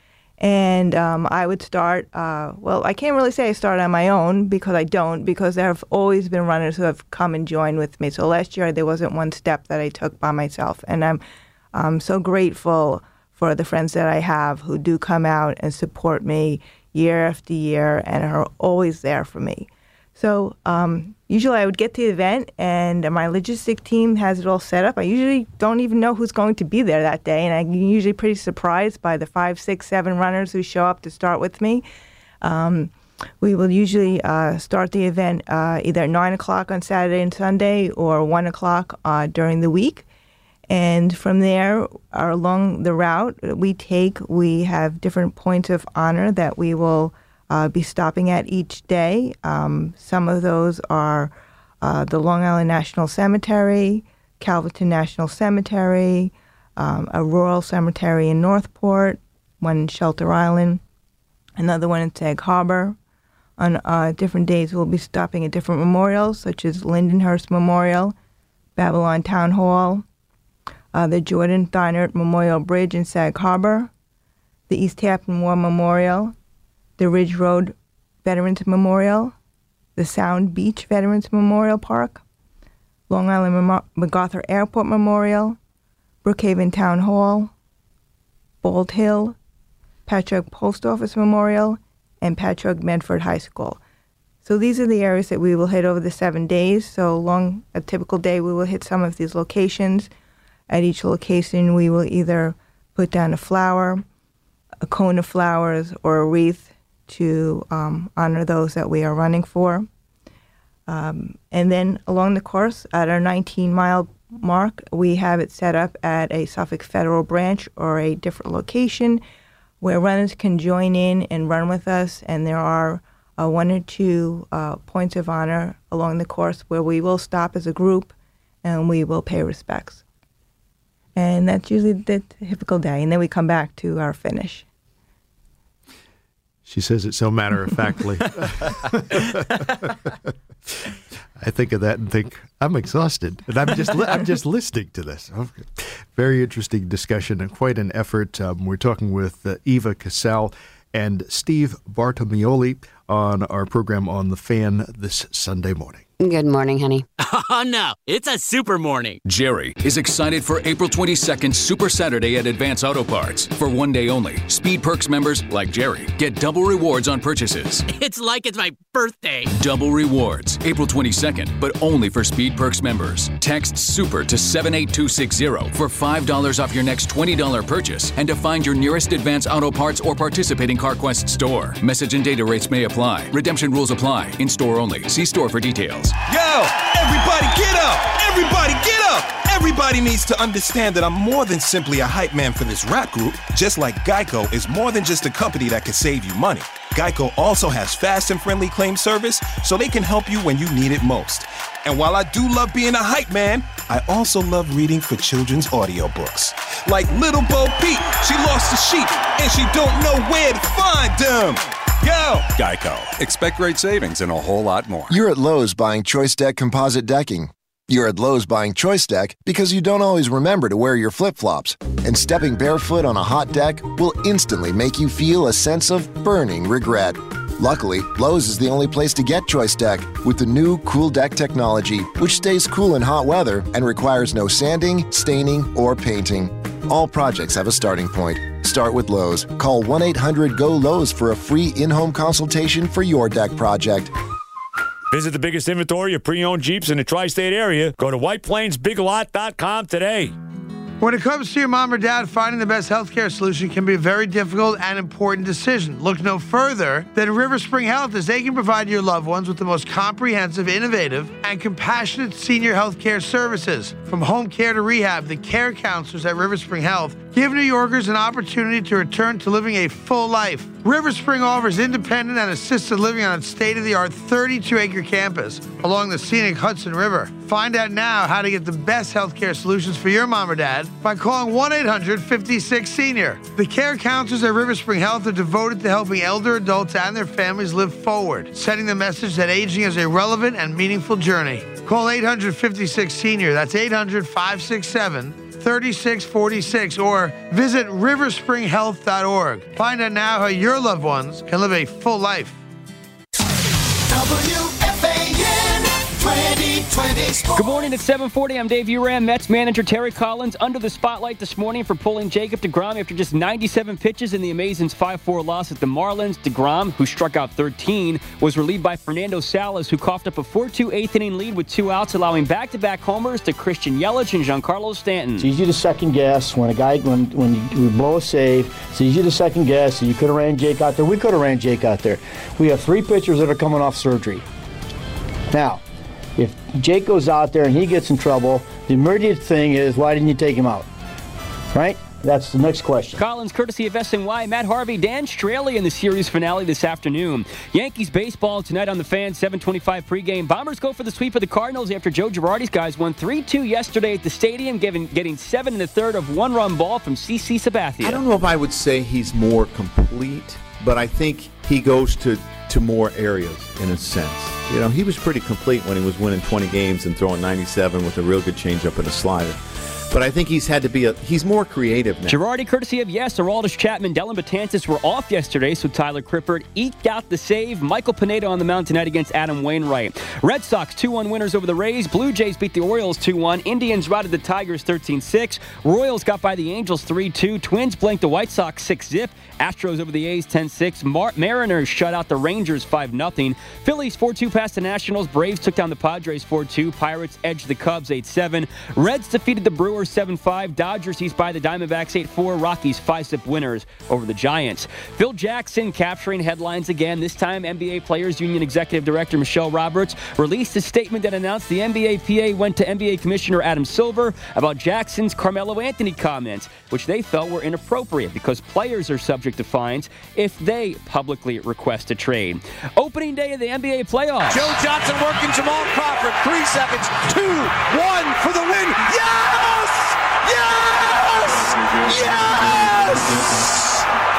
And um, I would start, uh, well, I can't really say I start on my own because I don't, because there have always been runners who have come and joined with me. So last year there wasn't one step that I took by myself. And I'm um, so grateful for the friends that I have who do come out and support me year after year and are always there for me. So um, usually I would get to the event and my logistic team has it all set up. I usually don't even know who's going to be there that day, and I'm usually pretty surprised by the five, six, seven runners who show up to start with me. Um, we will usually uh, start the event uh, either nine o'clock on Saturday and Sunday or one o'clock uh, during the week. And from there, uh, along the route we take, we have different points of honor that we will Uh, be stopping at each day. Um, some of those are uh, the Long Island National Cemetery, Calverton National Cemetery, um, a rural cemetery in Northport, one in Shelter Island, another one in Sag Harbor. On uh, different days, we'll be stopping at different memorials, such as Lindenhurst Memorial, Babylon Town Hall, uh, the Jordan Theinert Memorial Bridge in Sag Harbor, the East Hampton War Memorial, the Ridge Road Veterans Memorial, the Sound Beach Veterans Memorial Park, Long Island Mem- MacArthur Airport Memorial, Brookhaven Town Hall, Bald Hill, Patchogue Post Office Memorial, and Patchogue Medford High School. So these are the areas that we will hit over the seven days. So along a typical day, we will hit some of these locations. At each location, we will either put down a flower, a cone of flowers, or a wreath to um, honor those that we are running for. Um, and then along the course, at our nineteen-mile mark, we have it set up at a Suffolk Federal branch or a different location where runners can join in and run with us. And there are uh, one or two uh, points of honor along the course where we will stop as a group and we will pay respects. And that's usually the typical day. And then we come back to our finish. She says it so matter-of-factly. I think of that and think, I'm exhausted. And I'm just li- I'm just listening to this. Okay. Very interesting discussion and quite an effort. Um, we're talking with uh, Eva Cassell and Steve Bartolomei on our program on The Fan this Sunday morning. Good morning, honey. Oh, no, it's a super morning. Jerry is excited for April twenty-second Super Saturday at Advance Auto Parts. For one day only, Speed Perks members, like Jerry, get double rewards on purchases. It's like it's my birthday. Double rewards, April twenty-second, but only for Speed Perks members. Text SUPER to seven eight two six zero for five dollars off your next twenty dollars purchase and to find your nearest Advance Auto Parts or participating CarQuest store. Message and data rates may apply. Redemption rules apply. In store only. See store for details. Yo, everybody get up! Everybody get up! Everybody needs to understand that I'm more than simply a hype man for this rap group, just like Geico is more than just a company that can save you money. Geico also has fast and friendly claim service, so they can help you when you need it most. And while I do love being a hype man, I also love reading for children's audiobooks. Like Little Bo Peep, she lost the sheep, and she don't know where to find them. Yo! Geico. Expect great savings and a whole lot more. You're at Lowe's buying Choice Deck composite decking. You're at Lowe's buying Choice Deck because you don't always remember to wear your flip-flops. And stepping barefoot on a hot deck will instantly make you feel a sense of burning regret. Luckily, Lowe's is the only place to get Choice Deck with the new Cool Deck technology, which stays cool in hot weather and requires no sanding, staining, or painting. All projects have a starting point. Start with Lowe's. Call one eight hundred go Lowe's for a free in-home consultation for your deck project. Visit the biggest inventory of pre-owned Jeeps in the tri-state area. Go to white plains big lot dot com today. When it comes to your mom or dad, finding the best healthcare solution can be a very difficult and important decision. Look no further than River Spring Health, as they can provide your loved ones with the most comprehensive, innovative, and compassionate senior healthcare services. From home care to rehab, the care counselors at River Spring Health give New Yorkers an opportunity to return to living a full life. River Spring offers independent and assisted living on its state-of-the-art thirty-two acre campus along the scenic Hudson River. Find out now how to get the best healthcare solutions for your mom or dad by calling one eight hundred fifty-six senior. The care counselors at River Spring Health are devoted to helping elder adults and their families live forward, sending the message that aging is a relevant and meaningful journey. Call eight hundred fifty-six senior. That's eight hundred five six seven thirty-six forty-six or visit river spring health dot org. Find out now how your loved ones can live a full life. W F A N twenty twenty Sports. Good morning at seven forty. I'm Dave Uram. Mets manager Terry Collins under the spotlight this morning for pulling Jacob deGrom after just ninety-seven pitches in the Amazins' five four loss at the Marlins. DeGrom, who struck out thirteen, was relieved by Fernando Salas, who coughed up a four two eighth inning lead with two outs, allowing back-to-back homers to Christian Yelich and Giancarlo Stanton. It's easy to second guess when a guy when when you blow a save. It's easy to second guess. You could have ran Jake out there. We could have ran Jake out there. We have three pitchers that are coming off surgery. Now, if Jake goes out there and he gets in trouble, the immediate thing is, why didn't you take him out? Right? That's the next question. Collins, courtesy of S N Y, Matt Harvey, Dan Straley in the series finale this afternoon. Yankees baseball tonight on the Fan, seven twenty-five pregame. Bombers go for the sweep of the Cardinals after Joe Girardi's guys won three two yesterday at the stadium, giving, getting seven and a third of one-run ball from C C Sabathia. I don't know if I would say he's more complete, but I think he goes to, to more areas in a sense. You know, he was pretty complete when he was winning twenty games and throwing ninety-seven with a real good changeup and a slider. But I think he's had to be a, he's more creative now. Girardi, courtesy of Yes, Aroldis Chapman, Dellin Betances were off yesterday, so Tyler Krippert eked out the save. Michael Pineda on the mound tonight against Adam Wainwright. Red Sox two one winners over the Rays. Blue Jays beat the Orioles two one. Indians routed the Tigers thirteen six. Royals got by the Angels three two. Twins blanked the White Sox six zip. Astros over the A's ten six. Mar- Mariners shut out the Rangers five nothing. Phillies four two past the Nationals. Braves took down the Padres four two. Pirates edged the Cubs eight seven. Reds defeated the Brewers seven five. Dodgers eased by the Diamondbacks eight four. Rockies five zip winners over the Giants. Phil Jackson capturing headlines again. This time, N B A Players Union Executive Director Michelle Roberts released a statement that announced the N B A P A went to N B A Commissioner Adam Silver about Jackson's Carmelo Anthony comments, which they felt were inappropriate because players are subject to fines if they publicly request a trade. Opening day of the N B A playoffs. Joe Johnson working Jamal Crawford. Three seconds. Two. One for the win. Yes! Yes! Yes!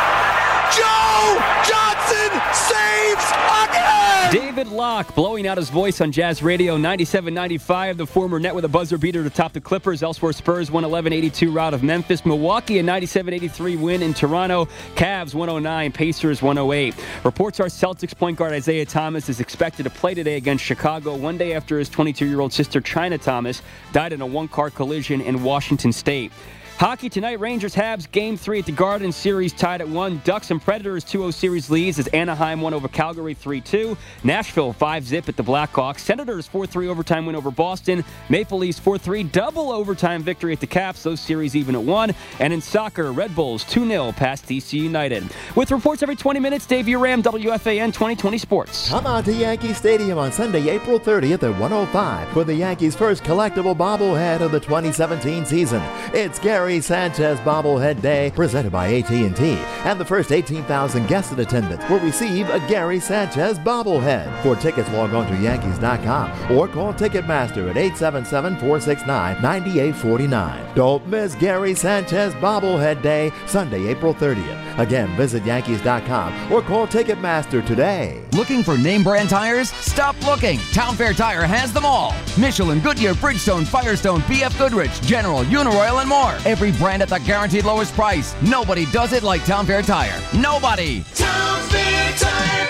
Joe Johnson saves again! David Locke blowing out his voice on Jazz Radio ninety-seven ninety-five. The former net with a buzzer beater to top the Clippers. Elsewhere, Spurs one eleven eighty-two rout of Memphis. Milwaukee a ninety-seven eighty-three win in Toronto. Cavs one oh nine. Pacers one oh eight. Reports are Celtics point guard Isaiah Thomas is expected to play today against Chicago one day after his twenty-two-year-old sister China Thomas died in a one-car collision in Washington State. Hockey tonight, Rangers Habs game three at the Garden, series tied at one. Ducks and Predators two oh series leads as Anaheim won over Calgary three two. Nashville five zip at the Blackhawks. Senators four three overtime win over Boston. Maple Leafs four three double overtime victory at the Caps. Those series even at one. And in soccer, Red Bulls two nil past D C United. With reports every twenty minutes, Dave Uram, W F A N twenty twenty Sports. Come on to Yankee Stadium on Sunday, April thirtieth at one oh five for the Yankees' first collectible bobblehead of the twenty seventeen season. It's Gary Sanchez Bobblehead Day, presented by A T and T, and the first eighteen thousand guests in attendance will receive a Gary Sanchez bobblehead. For tickets, log on to Yankees dot com or call Ticketmaster at eight seven seven, four six nine, nine eight four nine. Don't miss Gary Sanchez Bobblehead Day, Sunday, April thirtieth. Again, visit Yankees dot com or call Ticketmaster today. Looking for name brand tires? Stop looking. Town Fair Tire has them all. Michelin, Goodyear, Bridgestone, Firestone, B F Goodrich, General, Uniroyal, and more. Every brand at the guaranteed lowest price. Nobody does it like Town Fair Tire. Nobody. Town Fair Tire.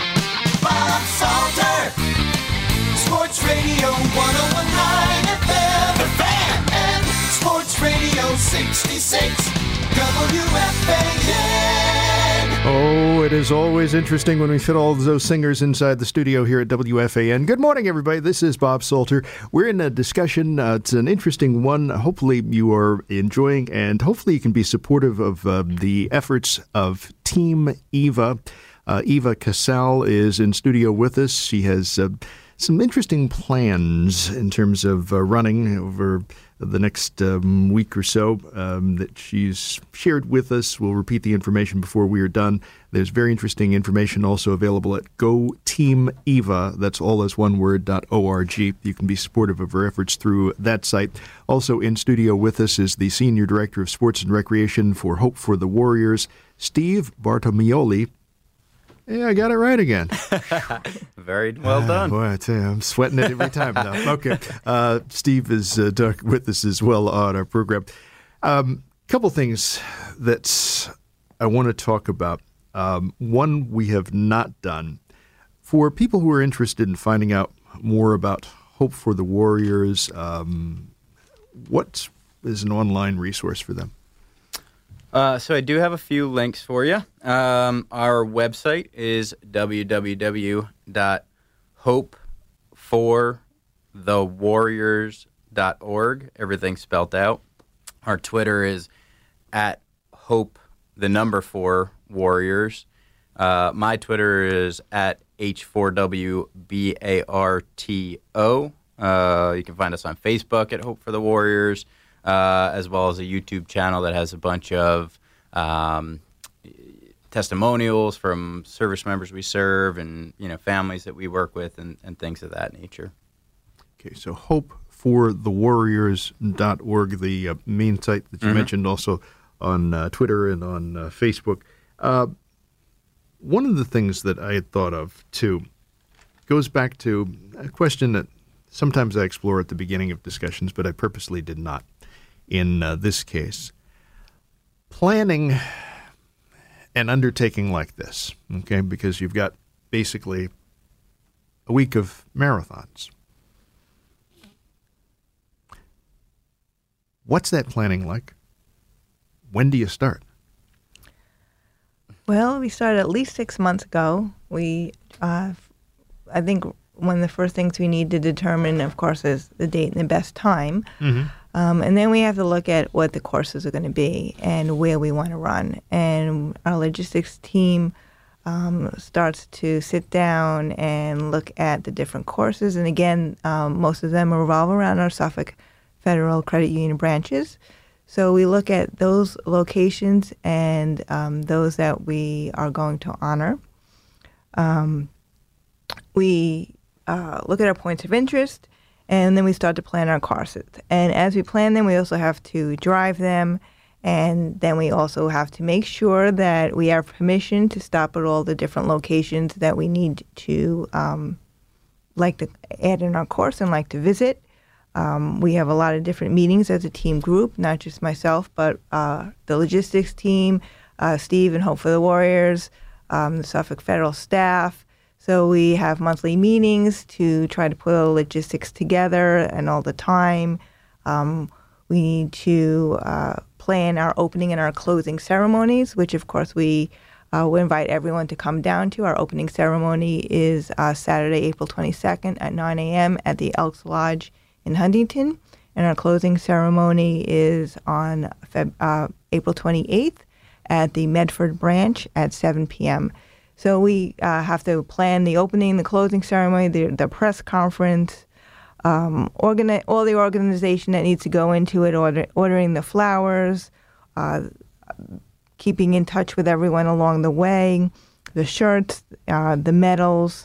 Bob Salter. Sports Radio one oh one point nine F M. The Fan. And Sports Radio sixty-six. W F A N. Oh, it is always interesting when we fit all those singers inside the studio here at W F A N. Good morning, everybody. This is Bob Salter. We're in a discussion. Uh, it's an interesting one. Hopefully you are enjoying, and hopefully you can be supportive of uh, the efforts of Team Eva. Uh, Eva Casal is in studio with us. She has uh, some interesting plans in terms of uh, running over the next um, week or so um, that she's shared with us. We'll repeat the information before we are done. There's very interesting information also available at Go Team Eva. That's all as one word, dot org. You can be supportive of her efforts through that site. Also in studio with us is the Senior Director of Sports and Recreation for Hope for the Warriors, Steve Bartolomei. Yeah, I got it right again. Very well done. Uh, boy, I tell you, I'm sweating it every time now. Okay. Uh, Steve is uh, with us as well on our program. A um, couple things that I want to talk about. Um, one we have not done. For people who are interested in finding out more about Hope for the Warriors, um, what is an online resource for them? Uh, so I do have a few links for you. Um, our website is w w w dot hope for the warriors dot org. Everything's spelled out. Our Twitter is at hope the number four warriors. Uh, my Twitter is at H four W B A R T O. Uh, you can find us on Facebook at Hope for the Warriors. Uh, as well as a YouTube channel that has a bunch of um, testimonials from service members we serve and, you know, families that we work with and, and things of that nature. Okay, so hope for the warriors dot org, the uh, main site that you mm-hmm. mentioned, also on uh, Twitter and on uh, Facebook. Uh, one of the things that I had thought of, too, goes back to a question that sometimes I explore at the beginning of discussions, but I purposely did not. In uh, this case, planning an undertaking like this, okay, because you've got basically a week of marathons. What's that planning like? When do you start? Well, we started at least six months ago. We, uh, I think one of the first things we need to determine, of course, is the date and the best time. Mm-hmm. Um, and then we have to look at what the courses are going to be and where we want to run. And our logistics team um, starts to sit down and look at the different courses. And again, um, most of them revolve around our Suffolk Federal Credit Union branches. So we look at those locations and um, those that we are going to honor. Um, we uh, look at our points of interest. And then we start to plan our courses. And as we plan them, we also have to drive them. And then we also have to make sure that we have permission to stop at all the different locations that we need to um, like to add in our course and like to visit. Um, we have a lot of different meetings as a team group, not just myself, but uh, the logistics team, uh, Steve and Hope for the Warriors, um, the Suffolk Federal staff. So we have monthly meetings to try to put all the logistics together and all the time. Um, we need to uh, plan our opening and our closing ceremonies, which of course we uh, will invite everyone to come down to. Our opening ceremony is uh, Saturday, April twenty-second at nine a.m. at the Elks Lodge in Huntington. And our closing ceremony is on Feb- uh, April twenty-eighth at the Medford branch at seven p.m. So we uh, have to plan the opening, the closing ceremony, the, the press conference, um, organi- all the organization that needs to go into it, order, ordering the flowers, uh, keeping in touch with everyone along the way, the shirts, uh, the medals.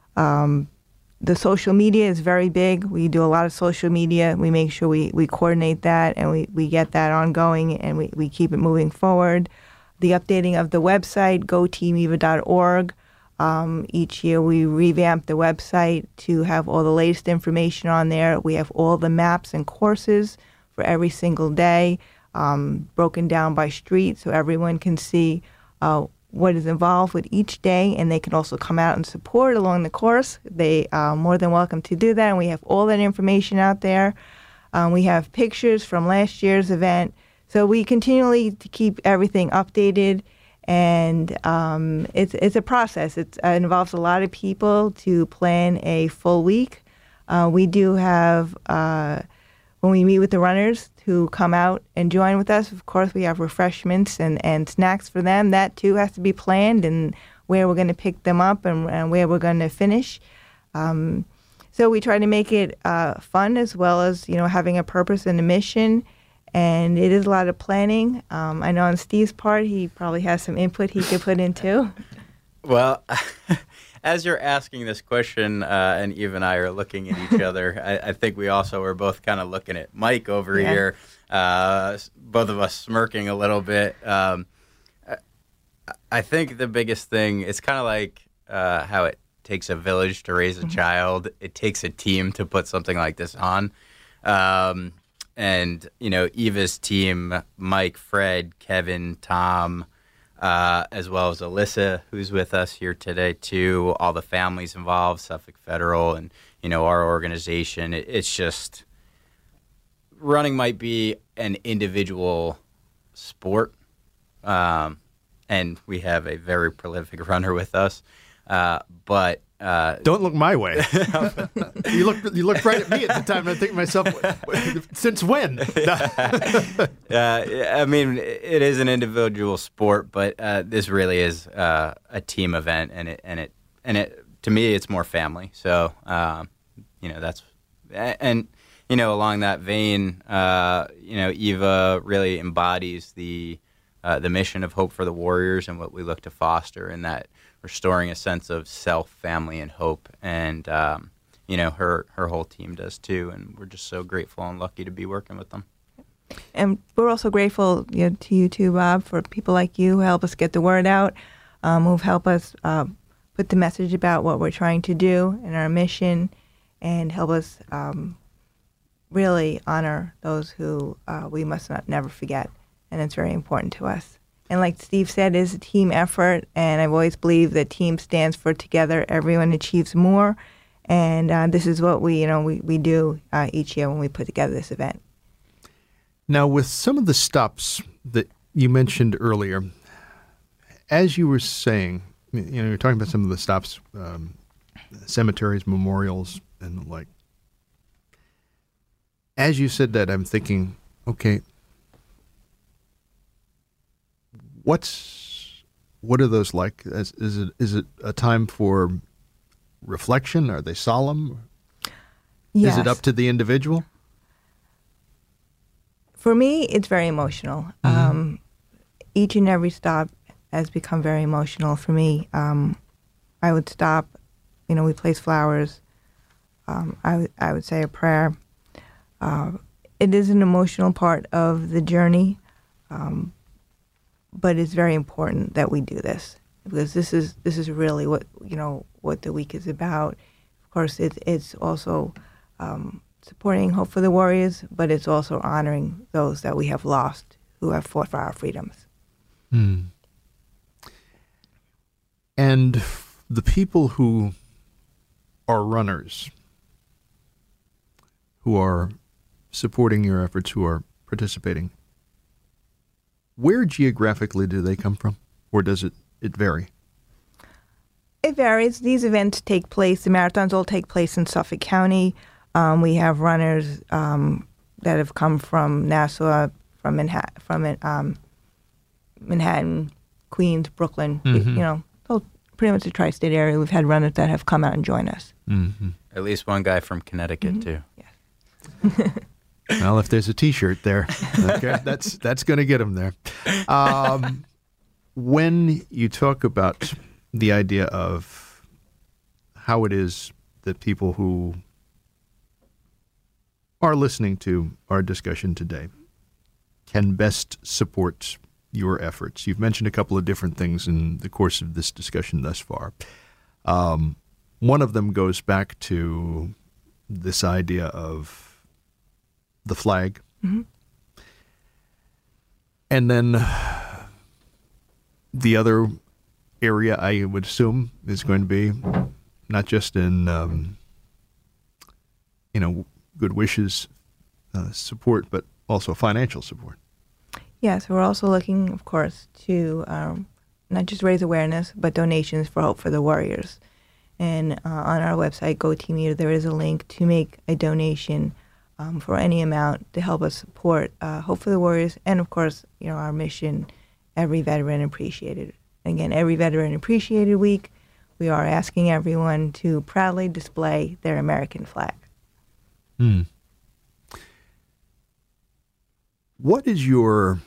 Um, the social media is very big. We do a lot of social media. We make sure we, we coordinate that and we, we get that ongoing and we, we keep it moving forward. The updating of the website, go team eva dot org. Um, each year we revamp the website to have all the latest information on there. We have all the maps and courses for every single day, um, broken down by street so everyone can see uh, what is involved with each day, and they can also come out and support along the course. They are more than welcome to do that, and we have all that information out there. Um, we have pictures from last year's event. So we continually to keep everything updated, and um, it's it's a process. It's, it involves a lot of people to plan a full week. Uh, we do have, uh, when we meet with the runners who come out and join with us, of course we have refreshments and, and snacks for them. That too has to be planned, and where we're going to pick them up and, and where we're going to finish. Um, so we try to make it uh, fun as well as, you know, having a purpose and a mission. And it is a lot of planning. Um, I know on Steve's part, he probably has some input he could put in too. Well, as you're asking this question, uh, and Eve and I are looking at each other, I, I think we also are both kind of looking at Mike over yeah. here, uh, both of us smirking a little bit. Um, I think the biggest thing, it's kind of like uh, how it takes a village to raise a child. It takes a team to put something like this on. Um, and, you know, Eva's team, Mike, Fred, Kevin, Tom, uh, as well as Alyssa, who's with us here today, too, all the families involved, Suffolk Federal, and, you know, our organization. It, it's just, running might be an individual sport. Um, and we have a very prolific runner with us. Uh, but uh, don't look my way. you look you looked right at me at the time. And I think to myself, since when? uh, I mean, it is an individual sport, but uh, this really is uh, a team event, and it and it and it to me, it's more family. So um, you know that's and you know along that vein, uh, you know Eva really embodies the uh, the mission of Hope for the Warriors and what we look to foster in that. Restoring a sense of self, family, and hope. And, um, you know, her, her whole team does too. And we're just so grateful and lucky to be working with them. And we're also grateful you know, to you too, Bob, for people like you who help us get the word out, um, who've helped us uh, put the message about what we're trying to do and our mission, and help us um, really honor those who uh, we must not never forget. And it's very important to us. And like Steve said, it is a team effort, and I've always believed that team stands for together, everyone achieves more, and uh, this is what we, you know, we, we do uh, each year when we put together this event. Now, with some of the stops that you mentioned earlier, as you were saying, you know, you're talking about some of the stops, um, cemeteries, memorials, and the like. As you said that, I'm thinking, okay, What's what are those like? Is, is it is it a time for reflection? Are they solemn? Yes. Is it up to the individual? For me, it's very emotional. Mm-hmm. Um, each and every stop has become very emotional for me. Um, I would stop, you know, we place flowers. Um, I, w- I would say a prayer. Uh, it is an emotional part of the journey. Um, But it's very important that we do this, because this is this is really what you know what the week is about. Of course, it, it's also um, supporting Hope for the Warriors, but it's also honoring those that we have lost who have fought for our freedoms. Hmm. And the people who are runners, who are supporting your efforts, who are participating, where geographically do they come from, or does it, it vary? It varies. These events take place, the marathons all take place in Suffolk County. Um, we have runners um, that have come from Nassau, from Manhattan, from um, Manhattan, Queens, Brooklyn, mm-hmm. you know, pretty much the tri-state area. We've had runners that have come out and joined us. Mm-hmm. At least one guy from Connecticut, mm-hmm. too. Yes. Well, if there's a T-shirt there, okay, that's that's going to get them there. Um, when you talk about the idea of how it is that people who are listening to our discussion today can best support your efforts, you've mentioned a couple of different things in the course of this discussion thus far. Um, one of them goes back to this idea of the flag. Mm-hmm. And then the other area, I would assume, is going to be not just in, um, you know, good wishes, uh, support, but also financial support. Yes, we're also looking, of course, to um, not just raise awareness, but donations for Hope for the Warriors. And uh, on our website, Go Team Eater, there is a link to make a donation Um, for any amount to help us support uh, Hope for the Warriors, and of course, you know, our mission, Every Veteran Appreciated. Again, Every Veteran Appreciated Week, we are asking everyone to proudly display their American flag. Hmm. What is your,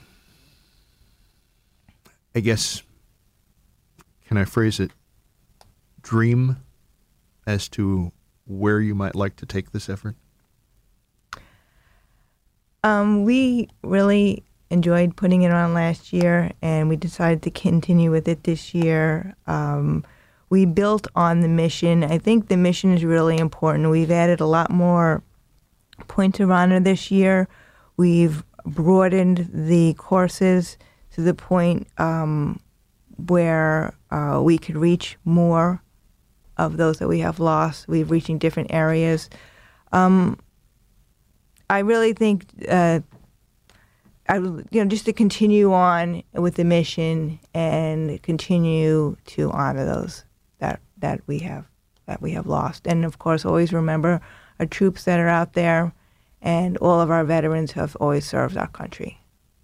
I guess, can I phrase it, dream as to where you might like to take this effort? Um, we really enjoyed putting it on last year, and we decided to continue with it this year. Um, we built on the mission. I think the mission is really important. We've added a lot more points of honor this year. We've broadened the courses to the point um, where uh, we could reach more of those that we have lost. We're reaching different areas. Um, I really think, uh, I you know, just to continue on with the mission and continue to honor those that that we have that we have lost, and of course, always remember our troops that are out there, and all of our veterans who have always served our country.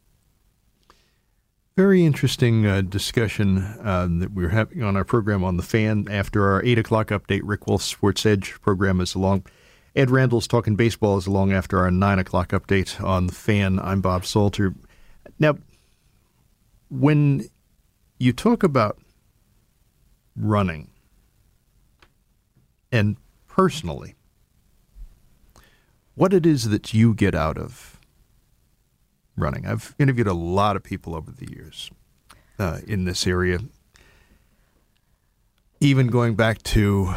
Very interesting uh, discussion uh, that we're having on our program on The Fan. After our eight o'clock update, Rick Wolf's Sports Edge program is along. Ed Randall's Talking Baseball is along after our nine o'clock update on The Fan. I'm Bob Salter. Now, when you talk about running, and personally, what it is that you get out of running. I've interviewed a lot of people over the years uh, in this area, even going back to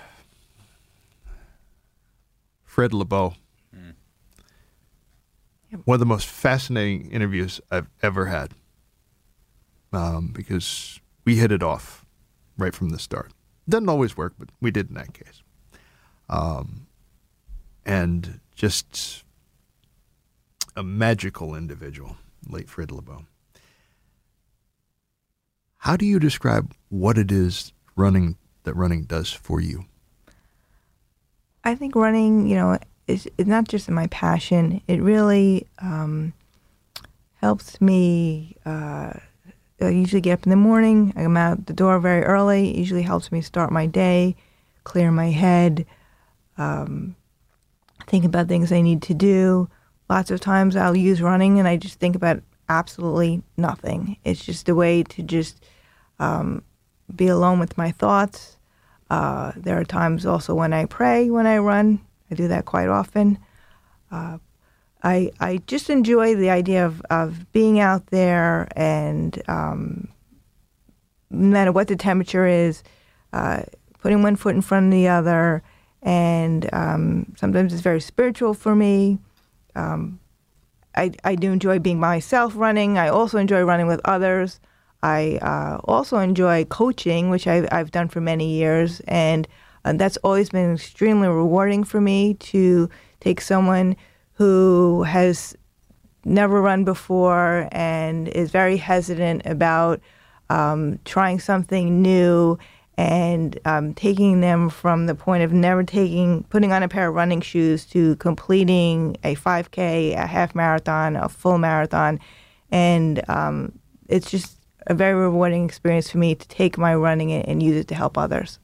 Fred LeBeau. Mm. One of the most fascinating interviews I've ever had, um, because we hit it off right from the start. Doesn't always work, but we did in that case. Um, and just a magical individual, late Fred LeBeau. How do you describe what it is running that running does for you? I think running, you know, is, is not just my passion. It really um, helps me. Uh, I usually get up in the morning. I'm out the door very early. It usually helps me start my day, clear my head, um, think about things I need to do. Lots of times I'll use running and I just think about absolutely nothing. It's just a way to just um, be alone with my thoughts. Uh, there are times also when I pray when I run. I do that quite often. Uh, I I just enjoy the idea of, of being out there and um, no matter what the temperature is, uh, putting one foot in front of the other. And um, sometimes it's very spiritual for me. Um, I, I do enjoy being myself running. I also enjoy running with others. I uh, also enjoy coaching, which I, I've done for many years. And uh, that's always been extremely rewarding for me to take someone who has never run before and is very hesitant about um, trying something new and um, taking them from the point of never taking, putting on a pair of running shoes to completing a five K, a half marathon, a full marathon. And um, it's just a very rewarding experience for me to take my running and use it to help others.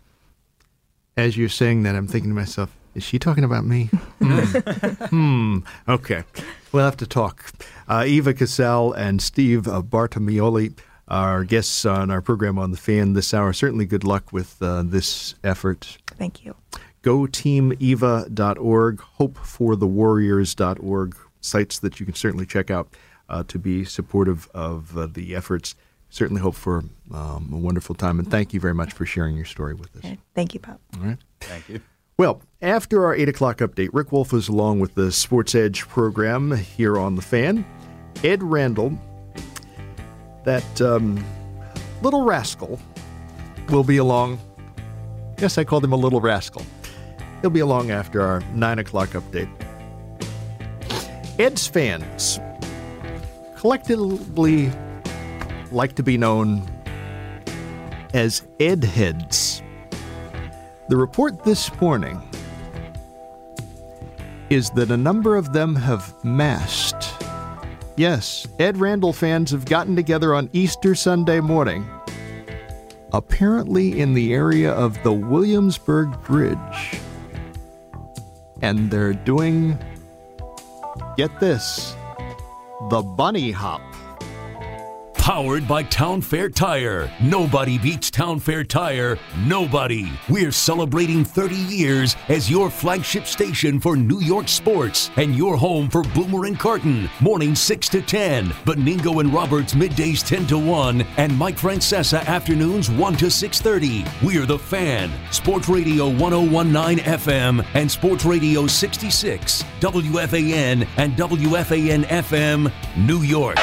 As you're saying that, I'm thinking to myself, is she talking about me? mm. hmm. Okay. We'll have to talk. Uh, Eva Cassell and Steve uh, Bartamioli, our guests on our program on The Fan this hour. Certainly good luck with uh, this effort. Thank you. go team eva dot org, hope for the warriors dot org, sites that you can certainly check out uh, to be supportive of uh, the efforts. Certainly hope for um, a wonderful time. And thank you very much for sharing your story with us. Thank you, Bob. All right. Thank you. Well, after our eight o'clock update, Rick Wolf is along with the Sports Edge program here on The Fan. Ed Randall, that um, little rascal, will be along. Yes, I called him a little rascal. He'll be along after our nine o'clock update. Ed's fans collectively like to be known as Ed Heads. The report this morning is that a number of them have massed. Yes, Ed Randall fans have gotten together on Easter Sunday morning, apparently in the area of the Williamsburg Bridge. And they're doing, get this, the bunny hop. Powered by Town Fair Tire. Nobody beats Town Fair Tire. Nobody. We're celebrating thirty years as your flagship station for New York sports and your home for Boomer and Carton. Mornings six to ten. Beningo and Roberts middays ten to one. And Mike Francesa afternoons one to six thirty. We're the Fan. Sports Radio one oh one point nine F M and Sports Radio sixty-six. W F A N and W F A N F M, New York.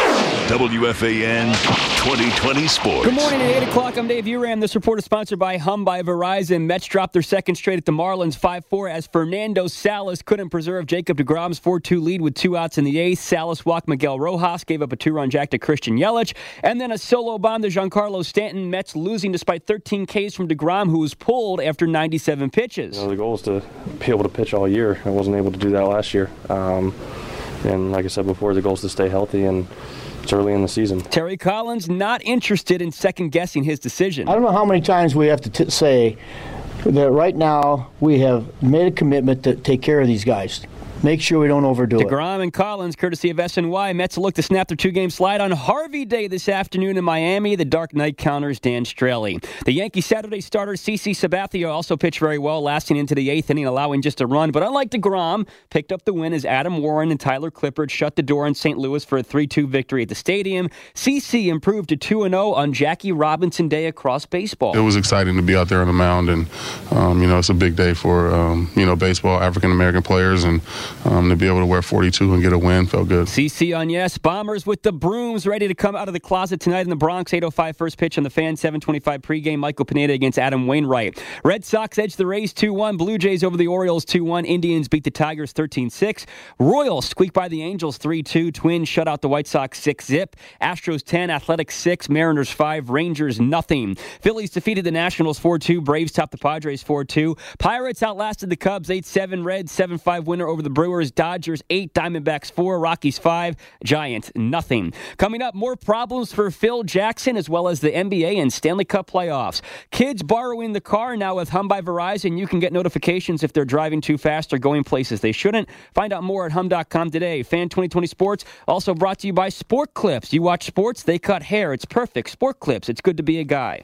W F A N twenty twenty Sports. Good morning at eight o'clock. I'm Dave Uram. This report is sponsored by Hum by Verizon. Mets dropped their second straight at the Marlins five four as Fernando Salas couldn't preserve Jacob deGrom's four two lead with two outs in the eighth. Salas walked Miguel Rojas, gave up a two-run jack to Christian Yelich, and then a solo bomb to Giancarlo Stanton. Mets losing despite thirteen Ks from deGrom, who was pulled after ninety-seven pitches. You know, the goal is to be able to pitch all year. I wasn't able to do that last year. Um, and like I said before, the goal is to stay healthy, and it's early in the season. Terry Collins not interested in second-guessing his decision. I don't know how many times we have to t- say that right now we have made a commitment to take care of these guys. Make sure we don't overdo it. DeGrom and Collins, courtesy of S N Y. Mets look to snap their two-game slide on Harvey Day this afternoon in Miami. The Dark Knight counters Dan Straley. The Yankee Saturday starter CeCe Sabathia also pitched very well, lasting into the eighth inning, allowing just a run. But unlike DeGrom, picked up the win as Adam Warren and Tyler Clippard shut the door in Saint Louis for a three two victory at the stadium. CeCe improved to two and oh on Jackie Robinson Day across baseball. It was exciting to be out there on the mound, and um, you know, it's a big day for um, you know, baseball, African-American players, and Um, to be able to wear forty-two and get a win felt good. CeCe on yes. Bombers with the brooms ready to come out of the closet tonight in the Bronx. eight oh five first pitch on the Fan. seven twenty-five pregame. Michael Pineda against Adam Wainwright. Red Sox edge the Rays two one. Blue Jays over the Orioles two one. Indians beat the Tigers thirteen six. Royals squeak by the Angels three two. Twins shut out the White Sox six zip. Astros ten. Athletics six. Mariners five. Rangers nothing. Phillies defeated the Nationals four two. Braves topped the Padres four two. Pirates outlasted the Cubs eight seven. Reds seven five winner over the Brewers. Dodgers eight, Diamondbacks four, Rockies five, Giants nothing. Coming up, more problems for Phil Jackson as well as the N B A and Stanley Cup playoffs. Kids borrowing the car now with Hum by Verizon. You can get notifications if they're driving too fast or going places they shouldn't. Find out more at hum dot com today. Fan twenty twenty Sports also brought to you by Sport Clips. You watch sports, they cut hair. It's perfect. Sport Clips. It's good to be a guy.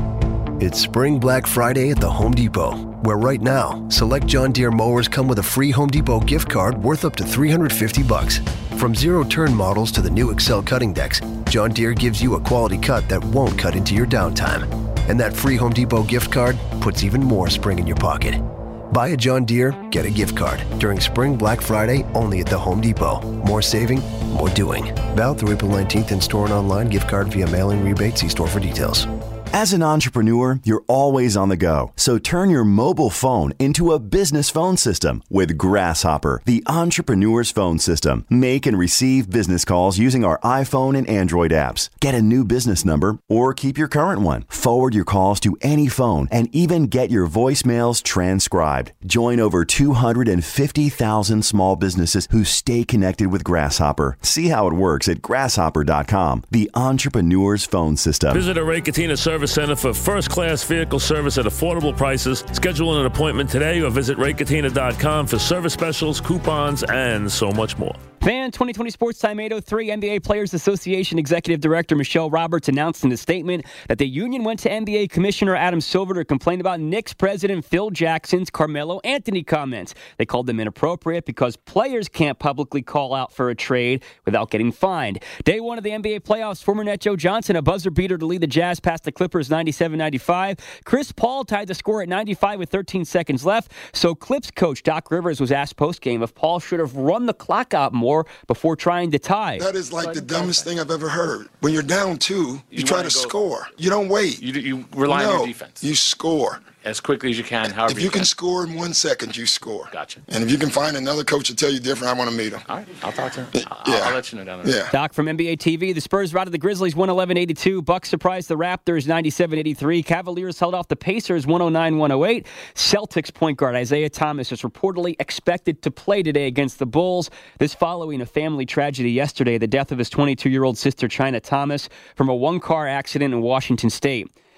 It's Spring Black Friday at the Home Depot, where right now, select John Deere mowers come with a free Home Depot gift card worth up to three hundred fifty bucks. From zero-turn models to the new Excel cutting decks, John Deere gives you a quality cut that won't cut into your downtime. And that free Home Depot gift card puts even more spring in your pocket. Buy a John Deere, get a gift card during Spring Black Friday only at the Home Depot. More saving, more doing. Valid through April nineteenth in store and online. Gift card via mailing rebate. See store for details. As an entrepreneur, you're always on the go. So turn your mobile phone into a business phone system with Grasshopper, the entrepreneur's phone system. Make and receive business calls using our iPhone and Android apps. Get a new business number or keep your current one. Forward your calls to any phone and even get your voicemails transcribed. Join over two hundred fifty thousand small businesses who stay connected with Grasshopper. See how it works at grasshopper dot com, the entrepreneur's phone system. Visit a Ray Catena Service Center for first-class vehicle service at affordable prices. Schedule an appointment today or visit ray catena dot com for service specials, coupons, and so much more. Fan twenty twenty Sports Time eight oh three. N B A Players Association Executive Director Michelle Roberts announced in a statement that the union went to N B A Commissioner Adam Silver to complain about Knicks President Phil Jackson's Carmelo Anthony comments. They called them inappropriate because players can't publicly call out for a trade without getting fined. Day one of the N B A playoffs, former net Joe Johnson, a buzzer beater to lead the Jazz past the Clippers ninety-seven ninety-five. Chris Paul tied the score at ninety-five with thirteen seconds left. So Clips coach Doc Rivers was asked postgame if Paul should have run the clock out more before trying to tie. That is like the dumbest thing I've ever heard. When you're down two, you, you try to go, score. You don't wait. You, you rely no, on your defense. You score. As quickly as you can, however If you, you can. can score in one second, you score. Gotcha. And if you can find another coach to tell you different, I want to meet him. All right, I'll talk to him. I'll, yeah. I'll let you know down there. Yeah. Doc from N B A T V. The Spurs routed the Grizzlies one eleven eighty-two. Bucks surprised the Raptors ninety-seven eighty-three. Cavaliers held off the Pacers one oh nine one oh eight. Celtics point guard Isaiah Thomas is reportedly expected to play today against the Bulls. This following a family tragedy yesterday, the death of his twenty-two-year-old sister China Thomas from a one-car accident in Washington State.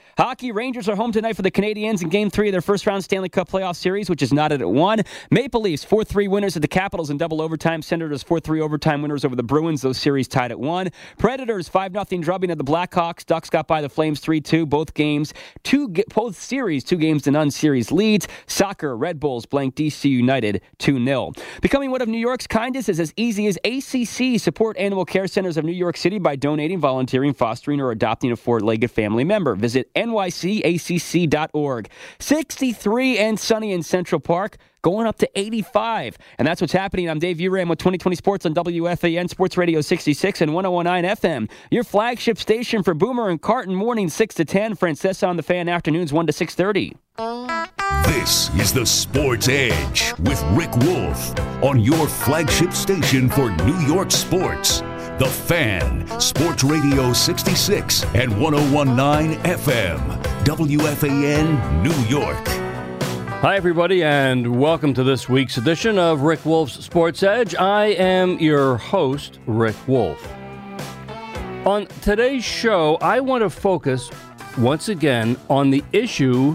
Hockey, Rangers are home tonight for the Canadiens in Game three of their first-round Stanley Cup playoff series, which is knotted at one. Maple Leafs, four three winners at the Capitals in double overtime. Senators, four three overtime winners over the Bruins. Those series tied at one. Predators, five nothing drubbing at the Blackhawks. Ducks got by the Flames three two. Both games, two both series, two games to none series leads. Soccer, Red Bulls blank D C United two nil. Becoming one of New York's kindest is as easy as A C C. Support Animal Care Centers of New York City by donating, volunteering, fostering, or adopting a four-legged family member. Visit N Y C A C C dot org. sixty-three and sunny in Central Park, going up to eighty-five. And that's what's happening. I'm Dave Uram with twenty twenty Sports on W F A N Sports Radio sixty-six and one oh one point nine F M. Your flagship station for Boomer and Carton mornings six to ten. Francesa on the Fan afternoons one to six thirty. This is the Sports Edge with Rick Wolf on your flagship station for New York sports. The Fan, Sports Radio sixty-six and one oh one point nine F M, W F A N, New York. Hi, everybody, and welcome to this week's edition of Rick Wolf's Sports Edge. I am your host, Rick Wolf. On today's show, I want to focus once again on the issue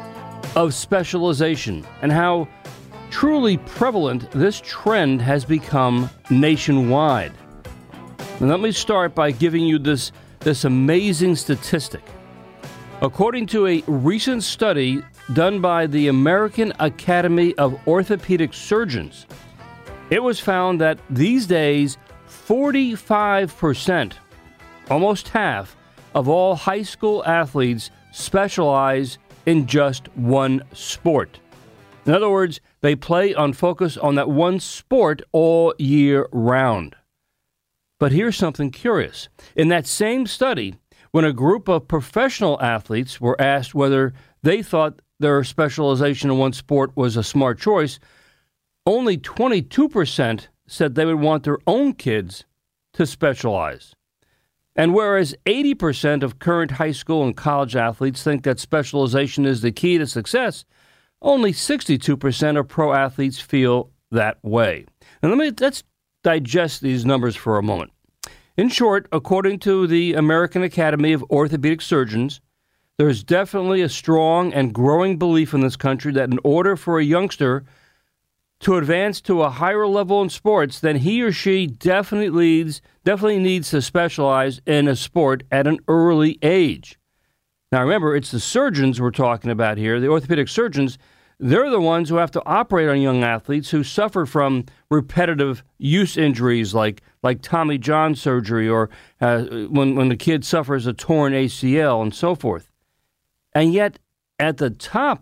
of specialization and how truly prevalent this trend has become nationwide. And let me start by giving you this, this amazing statistic. According to a recent study done by the American Academy of Orthopedic Surgeons, it was found that these days, forty-five percent, almost half, of all high school athletes specialize in just one sport. In other words, they play on focus on that one sport all year round. But here's something curious. In that same study, when a group of professional athletes were asked whether they thought their specialization in one sport was a smart choice, only twenty-two percent said they would want their own kids to specialize. And whereas eighty percent of current high school and college athletes think that specialization is the key to success, only sixty-two percent of pro athletes feel that way. And let me let's digest these numbers for a moment. In short, according to the American Academy of Orthopedic Surgeons, there's definitely a strong and growing belief in this country that in order for a youngster to advance to a higher level in sports, then he or she definitely needs, definitely needs to specialize in a sport at an early age. Now remember, it's the surgeons we're talking about here, the orthopedic surgeons. They're the ones who have to operate on young athletes who suffer from repetitive use injuries like like Tommy John surgery or uh, when, when the kid suffers a torn A C L and so forth. And yet, at the top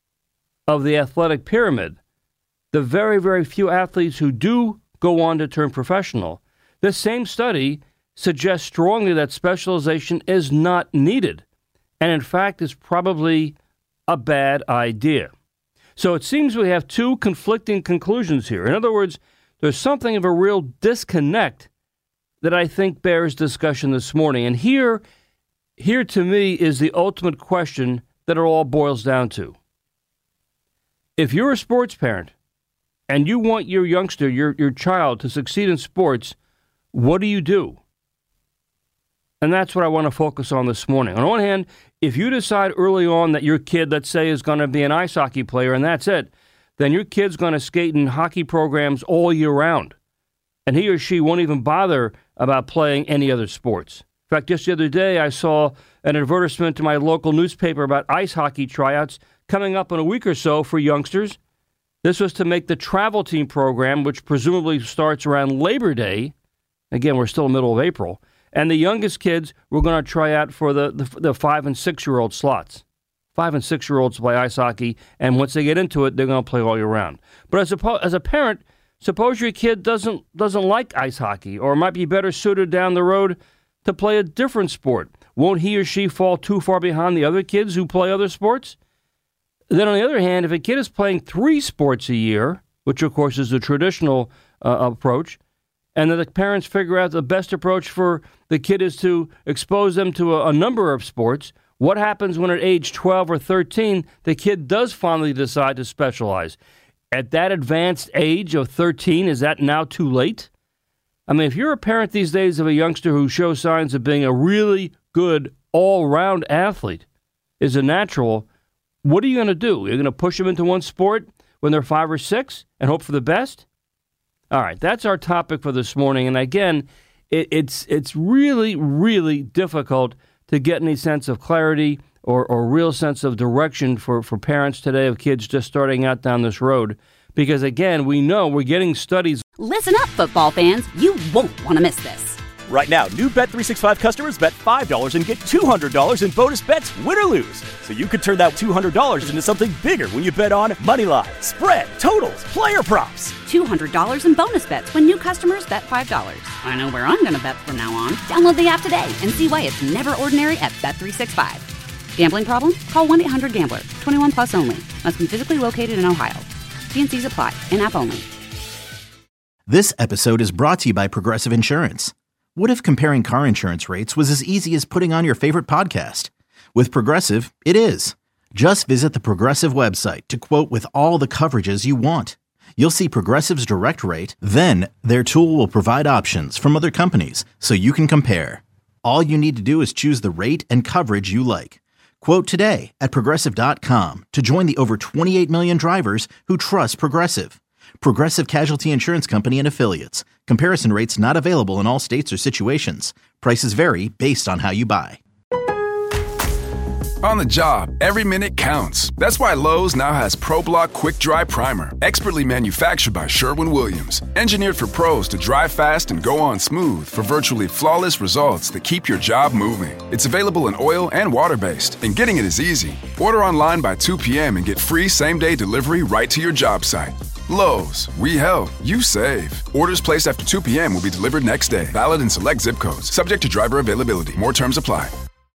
of the athletic pyramid, the very, very few athletes who do go on to turn professional, this same study suggests strongly that specialization is not needed, and in fact is probably a bad idea. So it seems we have two conflicting conclusions here. In other words, there's something of a real disconnect that I think bears discussion this morning. And here, here to me is the ultimate question that it all boils down to. If you're a sports parent and you want your youngster, your, your child to succeed in sports, what do you do? And that's what I want to focus on this morning. On the one hand, if you decide early on that your kid, let's say, is going to be an ice hockey player and that's it, then your kid's going to skate in hockey programs all year round. And he or she won't even bother about playing any other sports. In fact, just the other day, I saw an advertisement to my local newspaper about ice hockey tryouts coming up in a week or so for youngsters. This was to make the travel team program, which presumably starts around Labor Day. Again, we're still in the middle of April. And the youngest kids were going to try out for the, the, the five- and six-year-old slots. Five- and six-year-olds play ice hockey, and once they get into it, they're going to play all year round. But as a, as a parent, suppose your kid doesn't doesn't like ice hockey or might be better suited down the road to play a different sport. Won't he or she fall too far behind the other kids who play other sports? Then on the other hand, if a kid is playing three sports a year, which of course is the traditional uh, approach, and then the parents figure out the best approach for the kid is to expose them to a, a number of sports, what happens when at age twelve or thirteen, the kid does finally decide to specialize? At that advanced age of thirteen, is that now too late? I mean, if you're a parent these days of a youngster who shows signs of being a really good all-round athlete, is a natural, what are you going to do? You're going to push them into one sport when they're five or six and hope for the best? All right, that's our topic for this morning. And again, it, it's it's really, really difficult to get any sense of clarity or, or real sense of direction for, for parents today of kids just starting out down this road. Because, again, we know we're getting studies. Listen up, football fans. You won't want to miss this. Right now, new Bet three sixty-five customers bet five dollars and get two hundred dollars in bonus bets, win or lose. So you could turn that two hundred dollars into something bigger when you bet on money line, spread, totals, player props. two hundred dollars in bonus bets when new customers bet five dollars. I know where I'm going to bet from now on. Download the app today and see why it's never ordinary at Bet three sixty-five. Gambling problem? Call one eight hundred gambler. twenty-one plus only. Must be physically located in Ohio. T and C's apply. In-app only. This episode is brought to you by Progressive Insurance. What if comparing car insurance rates was as easy as putting on your favorite podcast? With Progressive, it is. Just visit the Progressive website to quote with all the coverages you want. You'll see Progressive's direct rate, then their tool will provide options from other companies so you can compare. All you need to do is choose the rate and coverage you like. Quote today at Progressive dot com to join the over twenty-eight million drivers who trust Progressive. Progressive Casualty Insurance Company and Affiliates. Comparison rates not available in all states or situations. Prices vary based on how you buy. On the job, every minute counts. That's why Lowe's now has ProBlock Quick Dry Primer, expertly manufactured by Sherwin-Williams. Engineered for pros to dry fast and go on smooth for virtually flawless results that keep your job moving. It's available in oil and water-based, and getting it is easy. Order online by two p.m. and get free same-day delivery right to your job site. Lowe's, we help, you save. Orders placed after two p.m. will be delivered next day. Valid in select zip codes. Subject to driver availability. More terms apply.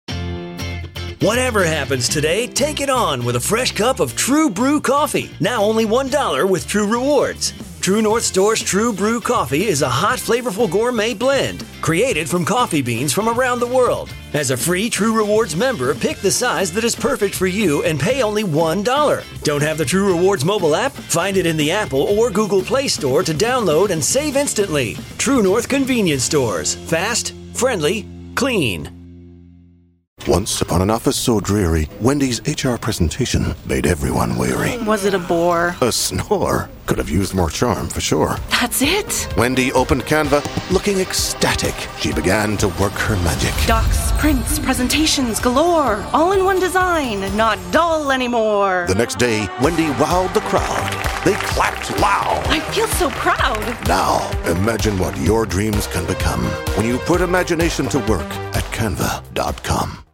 Whatever happens today, take it on with a fresh cup of True Brew coffee. Now only one dollar with True Rewards. True North Store's True Brew coffee is a hot, flavorful gourmet blend created from coffee beans from around the world. As a free True Rewards member, pick the size that is perfect for you and pay only one dollar. Don't have the True Rewards mobile app? Find it in the Apple or Google Play Store to download and save instantly. True North Convenience Stores. Fast, friendly, clean. Once upon an office so dreary, Wendy's H R presentation made everyone weary. Was it a bore? A snore. Could have used more charm, for sure. That's it? Wendy opened Canva, looking ecstatic. She began to work her magic. Docs, prints, presentations galore. All in one design, not dull anymore. The next day, Wendy wowed the crowd. They clapped loud. I feel so proud. Now, imagine what your dreams can become when you put imagination to work at canva dot com.